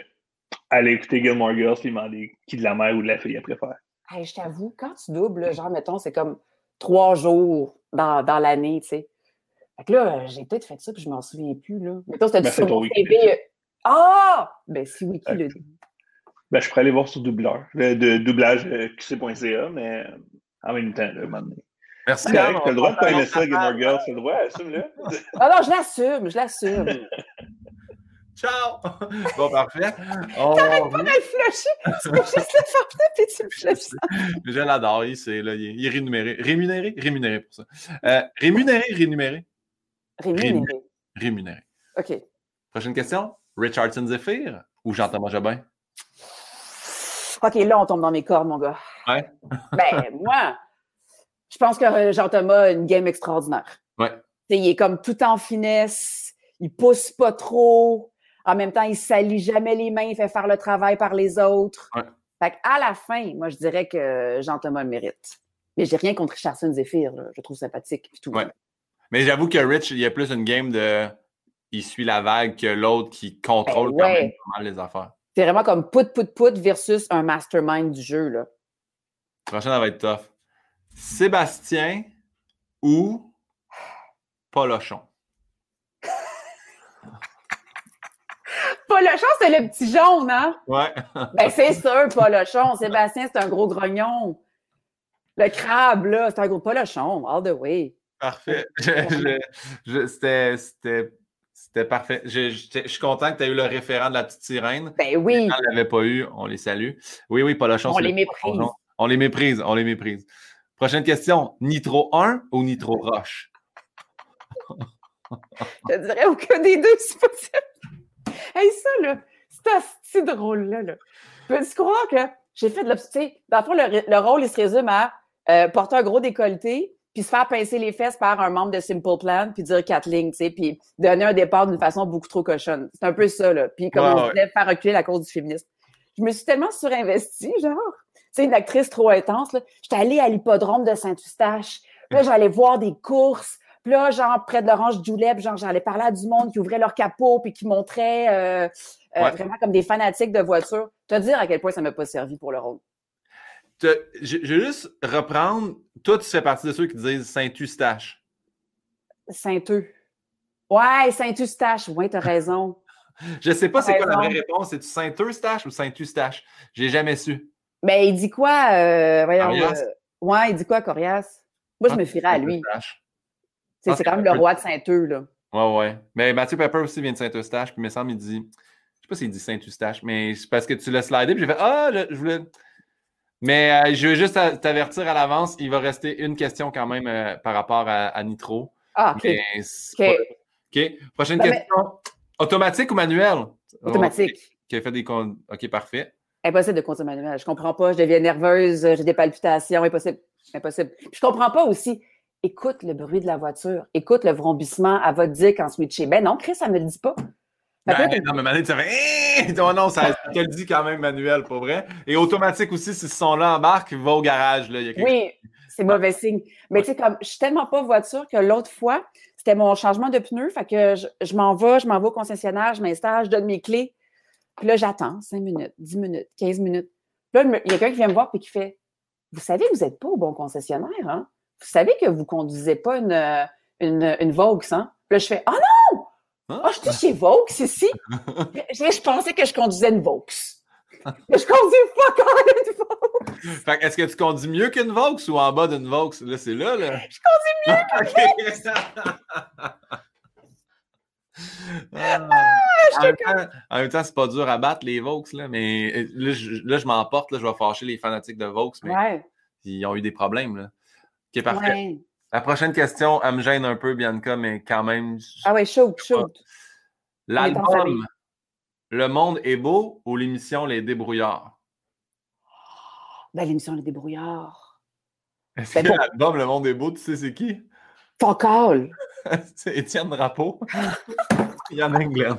aller écouter Gilmore Girls et demander qui de la mère ou de la fille elle préfère. Hey, je t'avoue, quand tu doubles, genre, mettons, c'est comme 3 jours dans l'année, tu sais. Fait que là, j'ai peut-être fait ça puis je m'en souviens plus, là. Mettons, c'était sur mon TV. Ah! Ben, si Wiki le dit. Ben, je pourrais aller voir sur de doublage qc.ca, mais en même temps, là, maintenant. Merci, Yann. Tu as le droit de pas aimer ça, Gilmore Girls. Tu as le droit, assume-le. Ah non, je l'assume. Ciao! Bon, parfait. T'arrêtes pas de le flusher! Tu peux juste le faire puis tu le flushes. Je l'adore, il est rémunéré. Rémunéré pour ça. Rémunéré. OK. Prochaine question. Richardson Zephyr ou Jean-Thomas Jobin? OK, là, on tombe dans mes cordes, mon gars. Ouais. Ben, moi, je pense que Jean-Thomas a une game extraordinaire. Ouais. T'sais, il est comme tout en finesse, il pousse pas trop. En même temps, il salit jamais les mains, il fait faire le travail par les autres. Ouais. Fait qu'à la fin, moi, je dirais que Jean-Thomas le mérite. Mais j'ai rien contre Richardson Zephyr, là. Je le trouve sympathique et tout. Ouais. Mais j'avoue que Rich, il y a plus une game de... Il suit la vague que l'autre qui contrôle quand même pas mal les affaires. C'est vraiment comme put versus un mastermind du jeu, là. Prochaine, ça va être tough. Sébastien ou Polochon? Polochon, c'est le petit jaune, hein? Ouais. Ben, c'est sûr, Polochon. Sébastien, c'est un gros grognon. Le crabe, là, c'est un gros Polochon, all the way. Parfait. C'était parfait. Je suis content que tu aies eu le référent de la petite sirène. Ben oui. Si on ne l'avait pas eu, on les salue. Oui, Polochon. On les méprise. On les méprise. Prochaine question. Nitro 1 ou Nitro Roche? Je dirais aucun des deux, c'est possible. Hey, ça, là, c'est assez drôle-là. Là. Peux-tu croire que j'ai fait de l'obscurité? Dans le fond, le rôle, il se résume à porter un gros décolleté puis se faire pincer les fesses par un membre de Simple Plan, puis dire 4 lignes, tu sais, puis donner un départ d'une façon beaucoup trop cochonne. C'est un peu ça, là. Puis comme on disait, faire reculer la cause du féminisme. Je me suis tellement surinvestie, genre, tu sais, une actrice trop intense, là. J'étais allée à l'hippodrome de Saint-Eustache, puis là, j'allais voir des courses, puis là, genre, près de l'Orange Julep, genre, j'allais parler à du monde qui ouvrait leur capot, puis qui montrait vraiment comme des fanatiques de voitures. Te dire à quel point ça m'a pas servi pour le rôle. Je vais juste reprendre. Toi, tu fais partie de ceux qui disent Saint-Eustache. Saint-Eux. Ouais, Saint-Eustache. Oui, t'as raison. Je sais pas c'est quoi la vraie réponse. C'est-tu Saint-Eustache ou Saint-Eustache? J'ai jamais su. Ben, il dit quoi? Voyons. Ouais, il dit quoi, Corias? Moi, je me fierais à lui. C'est quand même le roi de Saint-Eux, là. Ouais. Mais Mathieu Pepper aussi vient de Saint-Eustache, puis il me semble, il dit... Je sais pas s'il dit Saint-Eustache, mais c'est parce que tu l'as slidé, puis j'ai fait « Ah, je voulais... » Mais je veux juste t'avertir à l'avance, il va rester une question quand même par rapport à Nitro. Ah, OK. OK. Prochaine question. Automatique ou manuel? Automatique. Qui a fait des... OK, parfait. Impossible de conduire manuel. Je comprends pas. Je deviens nerveuse. J'ai des palpitations. Impossible. Puis je comprends pas aussi. Écoute le bruit de la voiture. Écoute le vrombissement. Elle va te dire quand switcher. Ben non, Chris, ça me le dit pas. Non, mais Mané, tu fait oh non, ça te le dit quand même manuel, pas vrai? Et automatique aussi, si ce son-là embarque, va au garage. Là. Oui, c'est mauvais signe. Mais tu sais, comme je suis tellement pas voiture que l'autre fois, c'était mon changement de pneu. Fait que je m'en vais au concessionnaire, je m'installe, je donne mes clés. Puis là, j'attends 5 minutes, 10 minutes, 15 minutes. Puis là, il y a quelqu'un qui vient me voir et qui fait « Vous savez que vous n'êtes pas au bon concessionnaire, hein? Vous savez que vous ne conduisez pas une Vaux, hein? » Puis là, je fais « Ah non! Ah, je suis chez Vaux ici. » Je pensais que je conduisais une Vaux. Mais je conduis fuck all une Vaux. Fait que est-ce que tu conduis mieux qu'une Vaux ou en bas d'une Vaux? Là, c'est là. Je conduis mieux qu'une en même temps, c'est pas dur à battre les Vaux, là, mais là, je m'emporte, là, je vais fâcher les fanatiques de Vaux, mais ils ont eu des problèmes. Là. OK, parfait. Ouais. La prochaine question, elle me gêne un peu, Bianca, mais quand même... Ah ouais, shoot. L'album Le Monde est beau ou l'émission Les Débrouillards? Ben, l'émission Les Débrouillards. Est-ce que l'album Le Monde est beau, tu sais c'est qui? Fuck all. C'est Étienne Drapeau. Il y en a England.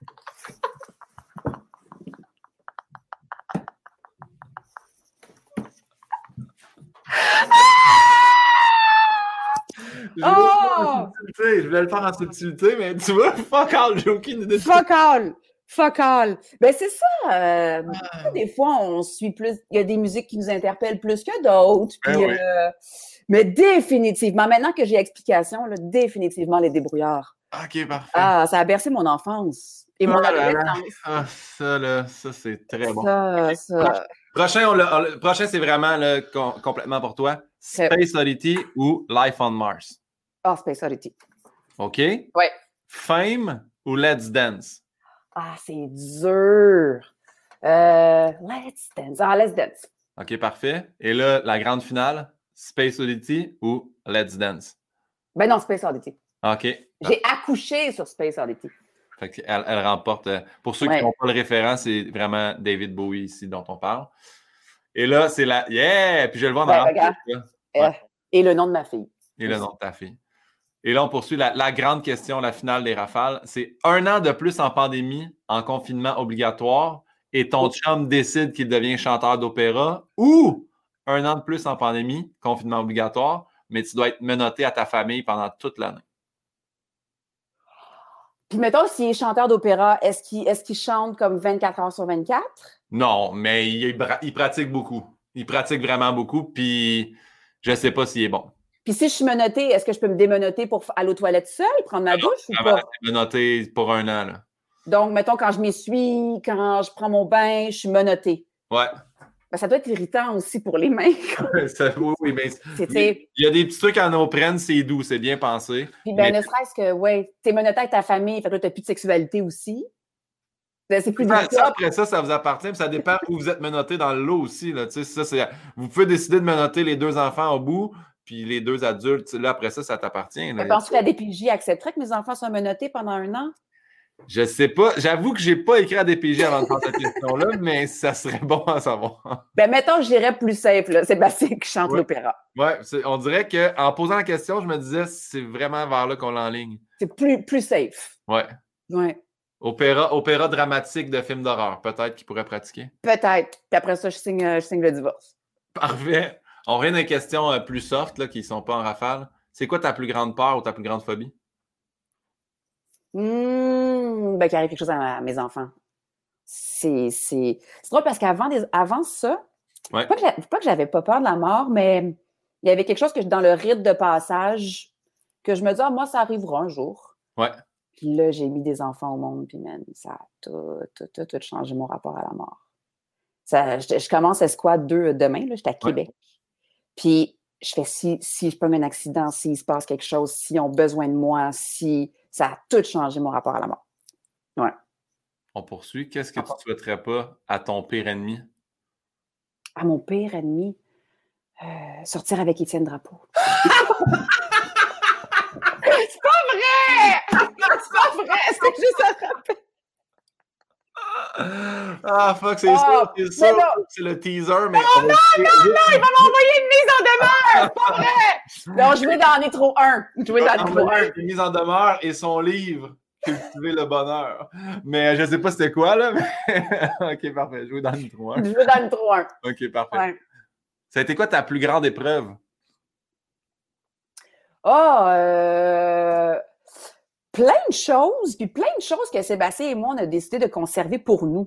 Je voulais le faire en subtilité, mais tu vois, fuck all, j'ai aucune idée. Fuck all. Ben, c'est ça. Des fois, on suit plus. Il y a des musiques qui nous interpellent plus que d'autres. Puis, oui. Mais définitivement, maintenant que j'ai explication, là, définitivement les Débrouillards. OK, parfait. Ah, ça a bercé mon enfance et mon adolescence. Ah, ça, c'est très bon. Ça. Prochain, c'est vraiment là, complètement pour toi. Space Oddity ou Life on Mars? Ah, Space Oddity. OK? Oui. Fame ou Let's Dance? Ah, c'est dur. Let's Dance. Ah, Let's Dance. OK, parfait. Et là, la grande finale, Space Oddity ou Let's Dance? Ben non, Space Oddity. OK. J'ai accouché sur Space Oddity. Fait qu'elle remporte. Pour ceux qui n'ont pas le référent, c'est vraiment David Bowie ici dont on parle. Et là, c'est la... Yeah! Puis je le vois dans Et le nom de ma fille. Et le nom de ta fille. Et là, on poursuit la grande question, la finale des rafales. C'est 1 an de plus en pandémie, en confinement obligatoire, et ton chum décide qu'il devient chanteur d'opéra, ou 1 an de plus en pandémie, confinement obligatoire, mais tu dois être menotté à ta famille pendant toute l'année. Puis mettons, s'il est chanteur d'opéra, est-ce qu'il chante comme 24 heures sur 24? Non, mais il pratique beaucoup. Il pratique vraiment beaucoup, puis je ne sais pas s'il est bon. Puis si je suis menottée, est-ce que je peux me démenotter pour aller aux toilettes seule, prendre ma douche ou pas? Menotté pour 1 an, là. Donc, mettons, quand je m'essuie, quand je prends mon bain, je suis menottée. Ouais. Ben, ça doit être irritant aussi pour les mains. Oui, mais il y a des petits trucs en oprène, c'est doux, c'est bien pensé. Puis ne serait-ce que, t'es menotté avec ta famille, fait que là, t'as plus de sexualité aussi. C'est plus ça, après ça vous appartient, puis ça dépend où vous êtes menotté dans le lot aussi. Là, vous pouvez décider de menotter les 2 enfants au bout, puis les 2 adultes, là, après ça t'appartient. Penses-tu que la DPJ accepterait que mes enfants soient menottés pendant 1 an? Je sais pas. J'avoue que j'ai pas écrit à DPJ avant de faire cette question-là, mais ça serait bon à savoir. Ben, mettons que j'irais plus safe, là. Sébastien qui chante l'opéra. Ouais, on dirait qu'en posant la question, je me disais, c'est vraiment vers là qu'on l'enligne. C'est plus safe. Ouais. Ouais. Opéra dramatique de film d'horreur, peut-être qu'il pourrait pratiquer. Peut-être. Puis après ça, je signe le divorce. Parfait. On revient des questions plus soft, là, qui ne sont pas en rafale. C'est quoi ta plus grande peur ou ta plus grande phobie? Ben, qu'il arrive quelque chose à mes enfants. C'est drôle parce qu'avant ça, Ouais. pas que j'avais pas peur de la mort, mais il y avait quelque chose que dans le rite de passage que je me dis, moi, ça arrivera un jour. Ouais. Puis là, j'ai mis des enfants au monde, puis man, ça a tout changé mon rapport à la mort. Je commence Escouade 2 demain, là, j'étais à Québec. Puis je fais si je peux avoir un accident, s'il se passe quelque chose, s'ils ont besoin de moi, si ça a tout changé mon rapport à la mort. Ouais. On poursuit. Qu'est-ce que tu ne souhaiterais pas à ton pire ennemi? À mon pire ennemi? Sortir avec Étienne Drapeau. C'est pas vrai! C'est pas vrai! C'est juste un rappel. Ah, fuck, c'est ça. C'est le teaser, mais... Oh non, il va m'envoyer une mise en demeure! C'est pas vrai! Non, je vais dans Nitro 1. Une mise en demeure et son livre, Cultiver le bonheur. Mais je sais pas c'était quoi, là. Mais... OK, parfait. Jouer dans Nitro 1. Je vais dans Nitro 1. OK, parfait. Ouais. Ça a été quoi ta plus grande épreuve? Plein de choses, puis plein de choses que Sébastien et moi, on a décidé de conserver pour nous.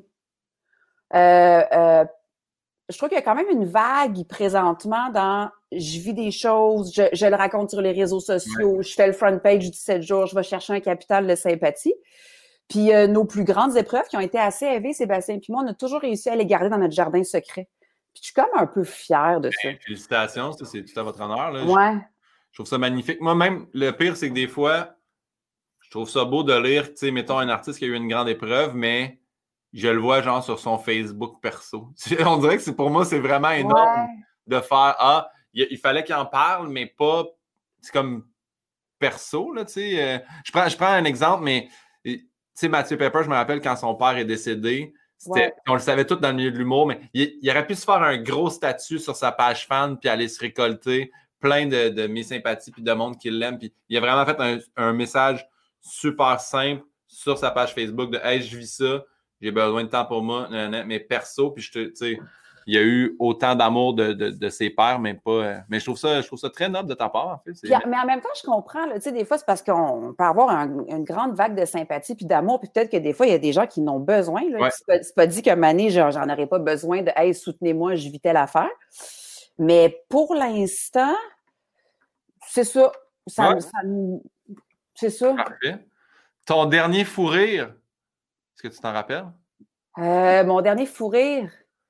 Je trouve qu'il y a quand même une vague présentement dans je vis des choses, je le raconte sur les réseaux sociaux, je fais le front page du 17 jours, je vais chercher un capital de sympathie. Puis nos plus grandes épreuves qui ont été assez élevées, Sébastien puis moi, on a toujours réussi à les garder dans notre jardin secret. Puis je suis comme un peu fière de ça. Félicitations, c'est tout à votre honneur. Là. Ouais. Je trouve ça magnifique. Moi-même, le pire, c'est que des fois, je trouve ça beau de lire, tu sais, mettons, un artiste qui a eu une grande épreuve, mais je le vois genre sur son Facebook perso. On dirait que pour moi, c'est vraiment énorme de faire il fallait qu'il en parle, mais pas. C'est comme perso, là, tu sais. Je prends un exemple, mais tu sais, Mathieu Pepper, je me rappelle quand son père est décédé. On le savait tout dans le milieu de l'humour, mais il aurait pu se faire un gros statut sur sa page fan puis aller se récolter plein de mes sympathies puis de monde qui l'aime. Puis il a vraiment fait un message super simple sur sa page Facebook de « Hey, je vis ça, j'ai besoin de temps pour moi, mais perso, puis tu sais, il y a eu autant d'amour de ses pairs, mais pas... mais je trouve ça très noble de ta part, en fait. Mais en même temps, je comprends, tu sais, des fois, c'est parce qu'on peut avoir une grande vague de sympathie puis d'amour, puis peut-être que des fois, il y a des gens qui en ont besoin. Là. C'est pas dit qu'un mané, j'en aurais pas besoin de « Hey, soutenez-moi, je vis telle affaire ». Mais pour l'instant, c'est ça. C'est ça. Parfait. Ton dernier fou rire, est-ce que tu t'en rappelles? Mon dernier fou rire?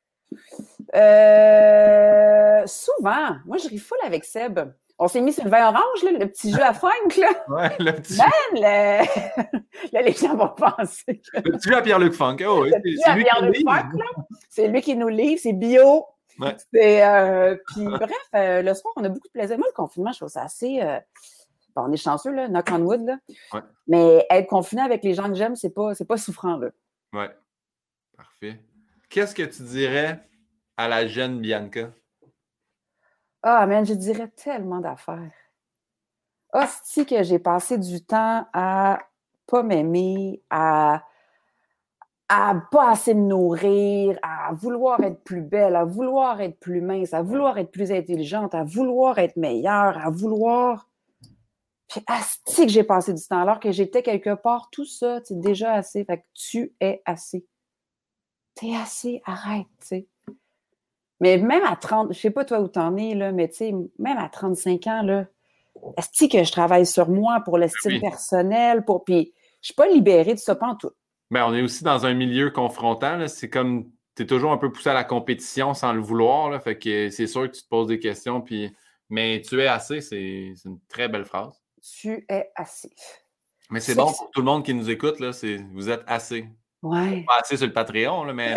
Souvent. Moi, je ris full avec Seb. On s'est mis sur le vin orange, là, le petit jeu à funk, là. Ouais, le petit jeu. Là, les gens vont penser. Le petit jeu à Pierre-Luc Funk. Oh, oui. Le petit jeu à Pierre-Luc Funk, là. C'est lui qui nous livre, c'est bio. Ouais. Puis bref, le soir, on a beaucoup de plaisir. Moi, le confinement, je trouve ça assez... on est chanceux, là, knock on wood, là. Ouais. Mais être confiné avec les gens que j'aime, c'est pas souffrant, là. Ouais. Parfait. Qu'est-ce que tu dirais à la jeune Bianca? Ah, man, je dirais tellement d'affaires. Hostie que j'ai passé du temps à pas m'aimer, à pas assez me nourrir, à vouloir être plus belle, à vouloir être plus mince, à vouloir être plus intelligente, à vouloir être meilleure, à vouloir... Puis asti que j'ai passé du temps, alors que j'étais quelque part, tout ça, c'est déjà assez. Fait que tu es assez. T'es assez, arrête, tu sais. Mais même à 30, je sais pas toi où t'en es, là, mais tu sais, même à 35 ans, là, asti que je travaille sur moi pour l'estime personnelle, puis je suis pas libérée de ça, pas en tout. Mais on est aussi dans un milieu confrontant, là. C'est comme, t'es toujours un peu poussé à la compétition sans le vouloir, là. Fait que c'est sûr que tu te poses des questions, puis... Mais tu es assez, c'est une très belle phrase. Tu es assez. Mais c'est bon pour tout le monde qui nous écoute, là, vous êtes assez. Ouais. Pas assez sur le Patreon, là, mais...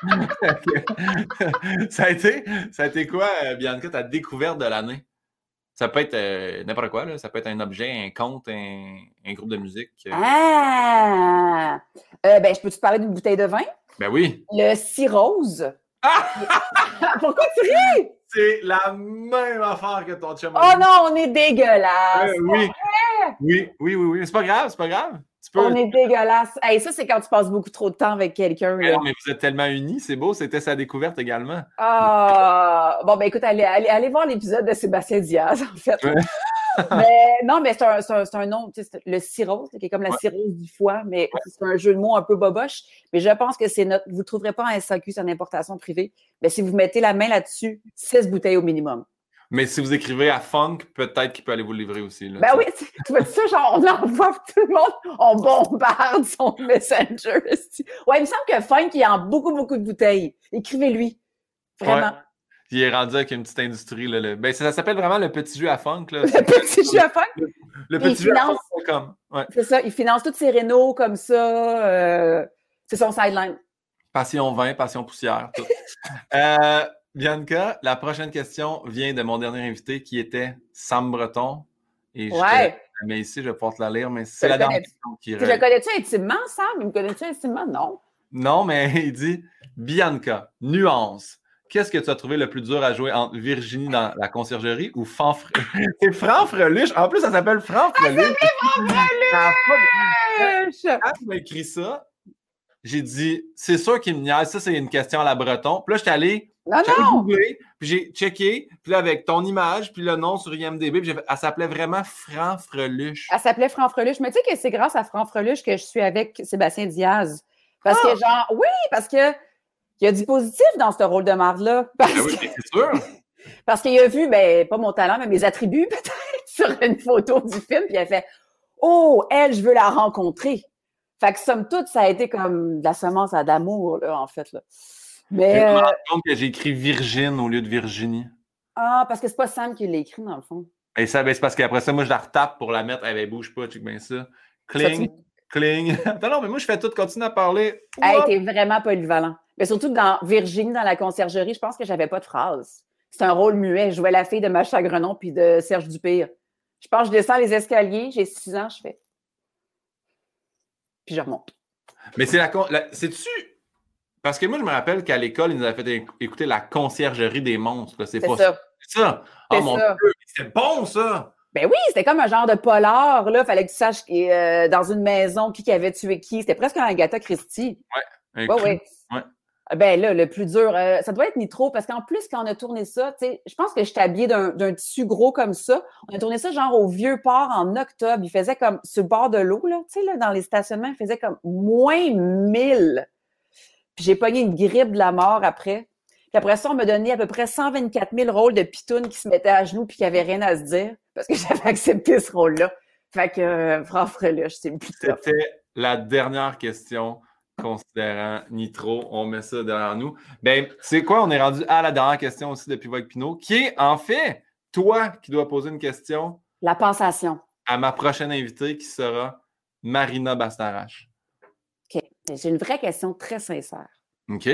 Ça a été quoi, Bianca, ta découverte de l'année? Ça peut être n'importe quoi, là. Ça peut être un objet, un conte, un groupe de musique. Ah! Je peux te parler d'une bouteille de vin? Ben oui. Le Cirrhose. Ah! Pourquoi tu ris? C'est la même affaire que ton chum. Oh non, on est dégueulasse! Oui. Oui. C'est pas grave, c'est pas grave. On est dégueulasse. Hey, ça, c'est quand tu passes beaucoup trop de temps avec quelqu'un. Mais, mais vous êtes tellement unis, c'est beau, c'était sa découverte également. Ah! Bon, ben écoute, allez voir l'épisode de Sébastien Diaz, en fait. Ouais. mais c'est un nom, tu sais, le cirrhose, qui est comme la cirrhose du foie, mais c'est un jeu de mots un peu boboche. Mais je pense que vous ne le trouverez pas en SAQ, c'est en importation privée. Mais si vous mettez la main là-dessus, 6 bouteilles au minimum. Mais si vous écrivez à Funk, peut-être qu'il peut aller vous le livrer aussi. Là, oui, tu vois ça, genre, on envoie tout le monde, on bombarde son Messenger. Ouais, il me semble que Funk, il en beaucoup de bouteilles. Écrivez-lui. Vraiment. Ouais. Il est rendu avec une petite industrie. Là, ça s'appelle vraiment le petit jeu à Funk. Là. Le petit jeu à Funk? Le petit jeu à Funk.com. Ouais. C'est ça, il finance toutes ses rénaux comme ça. C'est son sideline. Passion vin, passion poussière. Tout. Bianca, la prochaine question vient de mon dernier invité qui était Sam Breton. Et je mets ici, je vais pouvoir te la lire, mais c'est la dernière question qui reste. Je le connais-tu intimement, Sam? Il me connais-tu intimement? Non. Non, mais il dit Bianca, nuance. Qu'est-ce que tu as trouvé le plus dur à jouer entre Virginie dans la conciergerie ou C'est Franfreluche. En plus, ça s'appelle Franfreluche. Quand tu m'as écrit ça, j'ai dit, c'est sûr qu'il me niaise. Ça, c'est une question à la Breton. Puis là, j'étais allé googler, puis j'ai checké, puis là, avec ton image, puis le nom sur IMDb, puis elle s'appelait vraiment Franfreluche. Elle s'appelait Franfreluche. Mais tu sais que c'est grâce à Franfreluche que je suis avec Sébastien Diaz. Parce que parce que il y a du positif dans ce rôle de marde-là. Oui, c'est sûr. Parce qu'il a vu, pas mon talent, mais mes attributs, peut-être, sur une photo du film, puis il a fait « Oh, elle, je veux la rencontrer ». Fait que, somme toute, ça a été comme de la semence à d'amour, là, en fait. Là. Mais, je me rends compte que j'ai écrit Virgin au lieu de Virginie. Ah, parce que c'est pas Sam qui l'a écrit, dans le fond. Et ça, c'est parce qu'après ça, moi, je la retape pour la mettre. Elle bouge pas, check bien ça. Cling, cling. Non, mais moi, je fais tout, continue à parler. Hey, t'es vraiment polyvalent. Mais surtout dans Virginie, dans la conciergerie, je pense que j'avais pas de phrase. C'est un rôle muet. Je jouais la fille de Macha Grenon puis de Serge Dupire. Je pense que je descends les escaliers, j'ai 6 ans, je fais. Puis je remonte. Mais c'est-tu... Parce que moi, je me rappelle qu'à l'école, ils nous avaient fait écouter la conciergerie des monstres. C'est pas ça. C'est ça. Oh mon Dieu, c'était bon, ça! Ben oui, c'était comme un genre de polar, là. Fallait que tu saches dans une maison qui avait tué qui. C'était presque un Agatha Christie. Ouais. Ouais. Ben là, le plus dur, ça doit être Nitro, parce qu'en plus, quand on a tourné ça, tu sais, je pense que j'étais habillée d'un tissu gros comme ça. On a tourné ça genre au Vieux-Port en octobre. Il faisait comme sur le bord de l'eau, là, tu sais, là, dans les stationnements, il faisait comme moins 1000. Puis j'ai pogné une grippe de la mort après. Puis après ça, on m'a donné à peu près 124 000 rôles de pitounes qui se mettaient à genoux puis qui n'avaient rien à se dire parce que j'avais accepté ce rôle-là. Fait que, Franfreluche, c'est le plus tough. C'était la dernière question considérant Nitro. On met ça derrière nous. Ben, c'est quoi? On est rendu à la dernière question aussi de Pivot avec Pinot, qui est, en fait, toi qui dois poser une question. La pensation. À ma prochaine invitée qui sera Marina Bastarache. OK. J'ai une vraie question très sincère. OK.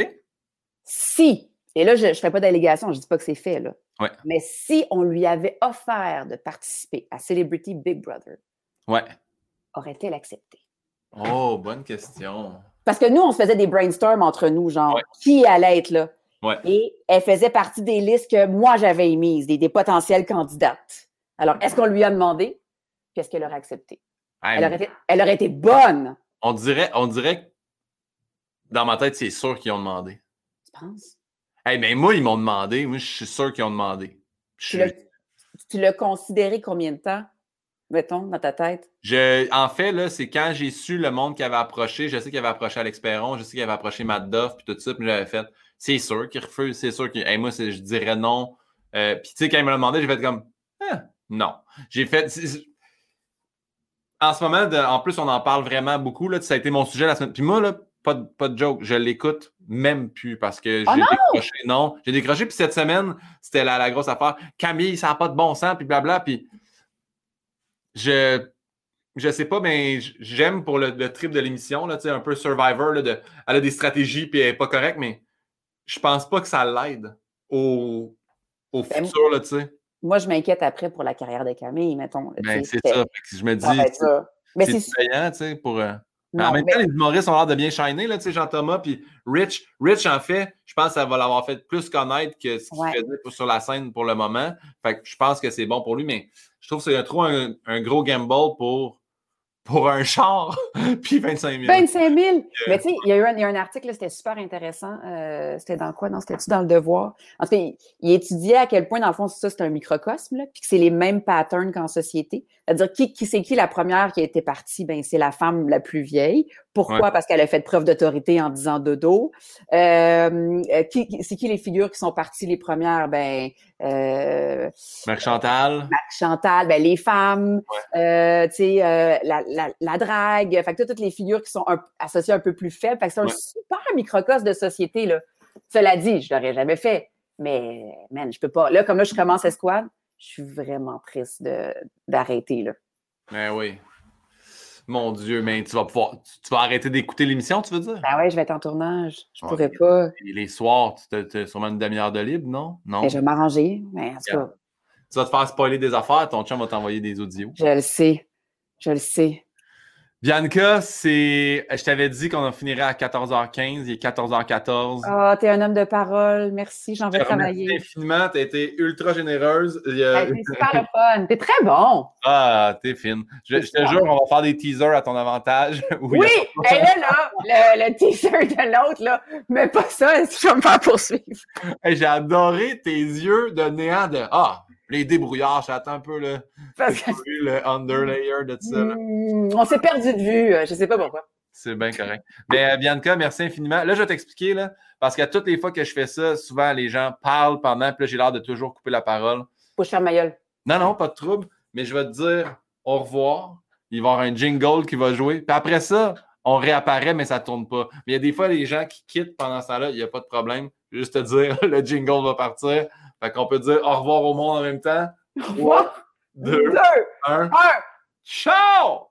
Si, et là, je ne fais pas d'allégation, je ne dis pas que c'est fait, là. Ouais. Mais si on lui avait offert de participer à Celebrity Big Brother, aurait-elle accepté? Oh, bonne question. Parce que nous, on se faisait des brainstorms entre nous, genre, qui allait être là? Ouais. Et elle faisait partie des listes que moi, j'avais émises, des potentielles candidates. Alors, est-ce qu'on lui a demandé? Puis est-ce qu'elle aurait accepté? Elle aurait été bonne. On dirait que dans ma tête, c'est sûr qu'ils ont demandé. Tu penses? Mais moi, ils m'ont demandé. Moi, je suis sûr qu'ils ont demandé. Tu l'as considéré combien de temps, mettons, dans ta tête? En fait, là, c'est quand j'ai su le monde qui avait approché. Je sais qu'il avait approché Alex Perron, je sais qu'il avait approché Matt Duff, puis tout ça, puis j'avais fait, c'est sûr qu'il refuse, c'est sûr qu'il... moi, je dirais non. Puis tu sais, quand il me l'a demandé, j'ai fait comme, non. J'ai fait... En ce moment, en plus, on en parle vraiment beaucoup. Là, ça a été mon sujet la semaine. Puis moi, là, pas de joke, je l'écoute même plus parce que j'ai décroché. Non, j'ai décroché. Puis cette semaine, c'était la grosse affaire. Camille, ça n'a pas de bon sens, puis blabla. Puis je sais pas, mais j'aime pour le trip de l'émission, là, un peu Survivor, là, elle a des stratégies, puis elle n'est pas correcte, mais je pense pas que ça l'aide au futur, là, tu sais. moi, je m'inquiète après pour la carrière de Camille, mettons. Ben, c'est ça. Je me dis, c'est payant, tu sais, pour... Mais en même temps, les humoristes ont l'air de bien shiner, là, tu sais, Jean-Thomas, puis Rich. Rich, en fait, je pense que ça va l'avoir fait plus connaître que ce qu'il faisait sur la scène pour le moment. Fait que je pense que c'est bon pour lui, mais je trouve que c'est trop un gros gamble pour un char, puis 25 000. 25 000! Mais tu sais, il y a eu un article, là, c'était super intéressant. C'était dans quoi? Non, c'était-tu dans Le Devoir? En tout cas, il étudiait à quel point, dans le fond, ça, c'est un microcosme, là, puis que c'est les mêmes patterns qu'en société. C'est-à-dire, c'est qui la première qui a été partie? Ben, c'est la femme la plus vieille. Pourquoi? Ouais. Parce qu'elle a fait preuve d'autorité en disant dodo. C'est qui les figures qui sont parties les premières? Ben, Marc Chantal. Ben, les femmes, tu sais, la drague, fait que toutes les figures qui sont associées un peu plus faibles. Fait que c'est un super microcosme de société, là. Cela dit, je l'aurais jamais fait. Mais, man, je peux pas. Là, comme là, je commence Esquad, je suis vraiment triste d'arrêter, là. Ben oui. Mon Dieu, mais tu vas arrêter d'écouter l'émission, tu veux dire? Ah ouais, je vais être en tournage. Je pourrais pas. Et les soirs, tu as sûrement une demi-heure de libre, non? Non. Ben, je vais m'arranger, mais en tout cas. Tu vas te faire spoiler des affaires, ton chum va t'envoyer des audios. Je le sais. Je le sais. Bianca, je t'avais dit qu'on en finirait à 14h15, il est 14h14. Ah, t'es un homme de parole, merci, j'en vais travailler. Merci infiniment, t'as été ultra généreuse. C'est super le fun, t'es très bon. Ah, t'es fine. Je te jure, on va faire des teasers à ton avantage. Oui, et là, le teaser de l'autre, là, mais pas ça, je vais me faire poursuivre. Hey, j'ai adoré tes yeux de néant de « Ah! » Les débrouillards, j'attends un peu le underlayer de ça. Là. On s'est perdu de vue, je sais pas pourquoi. C'est bien correct. Mais Bianca, merci infiniment. Là, je vais t'expliquer, là, parce qu'à toutes les fois que je fais ça, souvent les gens parlent pendant, puis là, j'ai l'air de toujours couper la parole. Faut que je ferme ma gueule. Non, pas de trouble, mais je vais te dire au revoir. Il va y avoir un jingle qui va jouer. Puis après ça, on réapparaît, mais ça ne tourne pas. Mais il y a des fois, les gens qui quittent pendant ce temps-là, il n'y a pas de problème. Juste te dire, le jingle va partir. Fait qu'on peut dire au revoir au monde en même temps. 3, 2, 1. Ciao!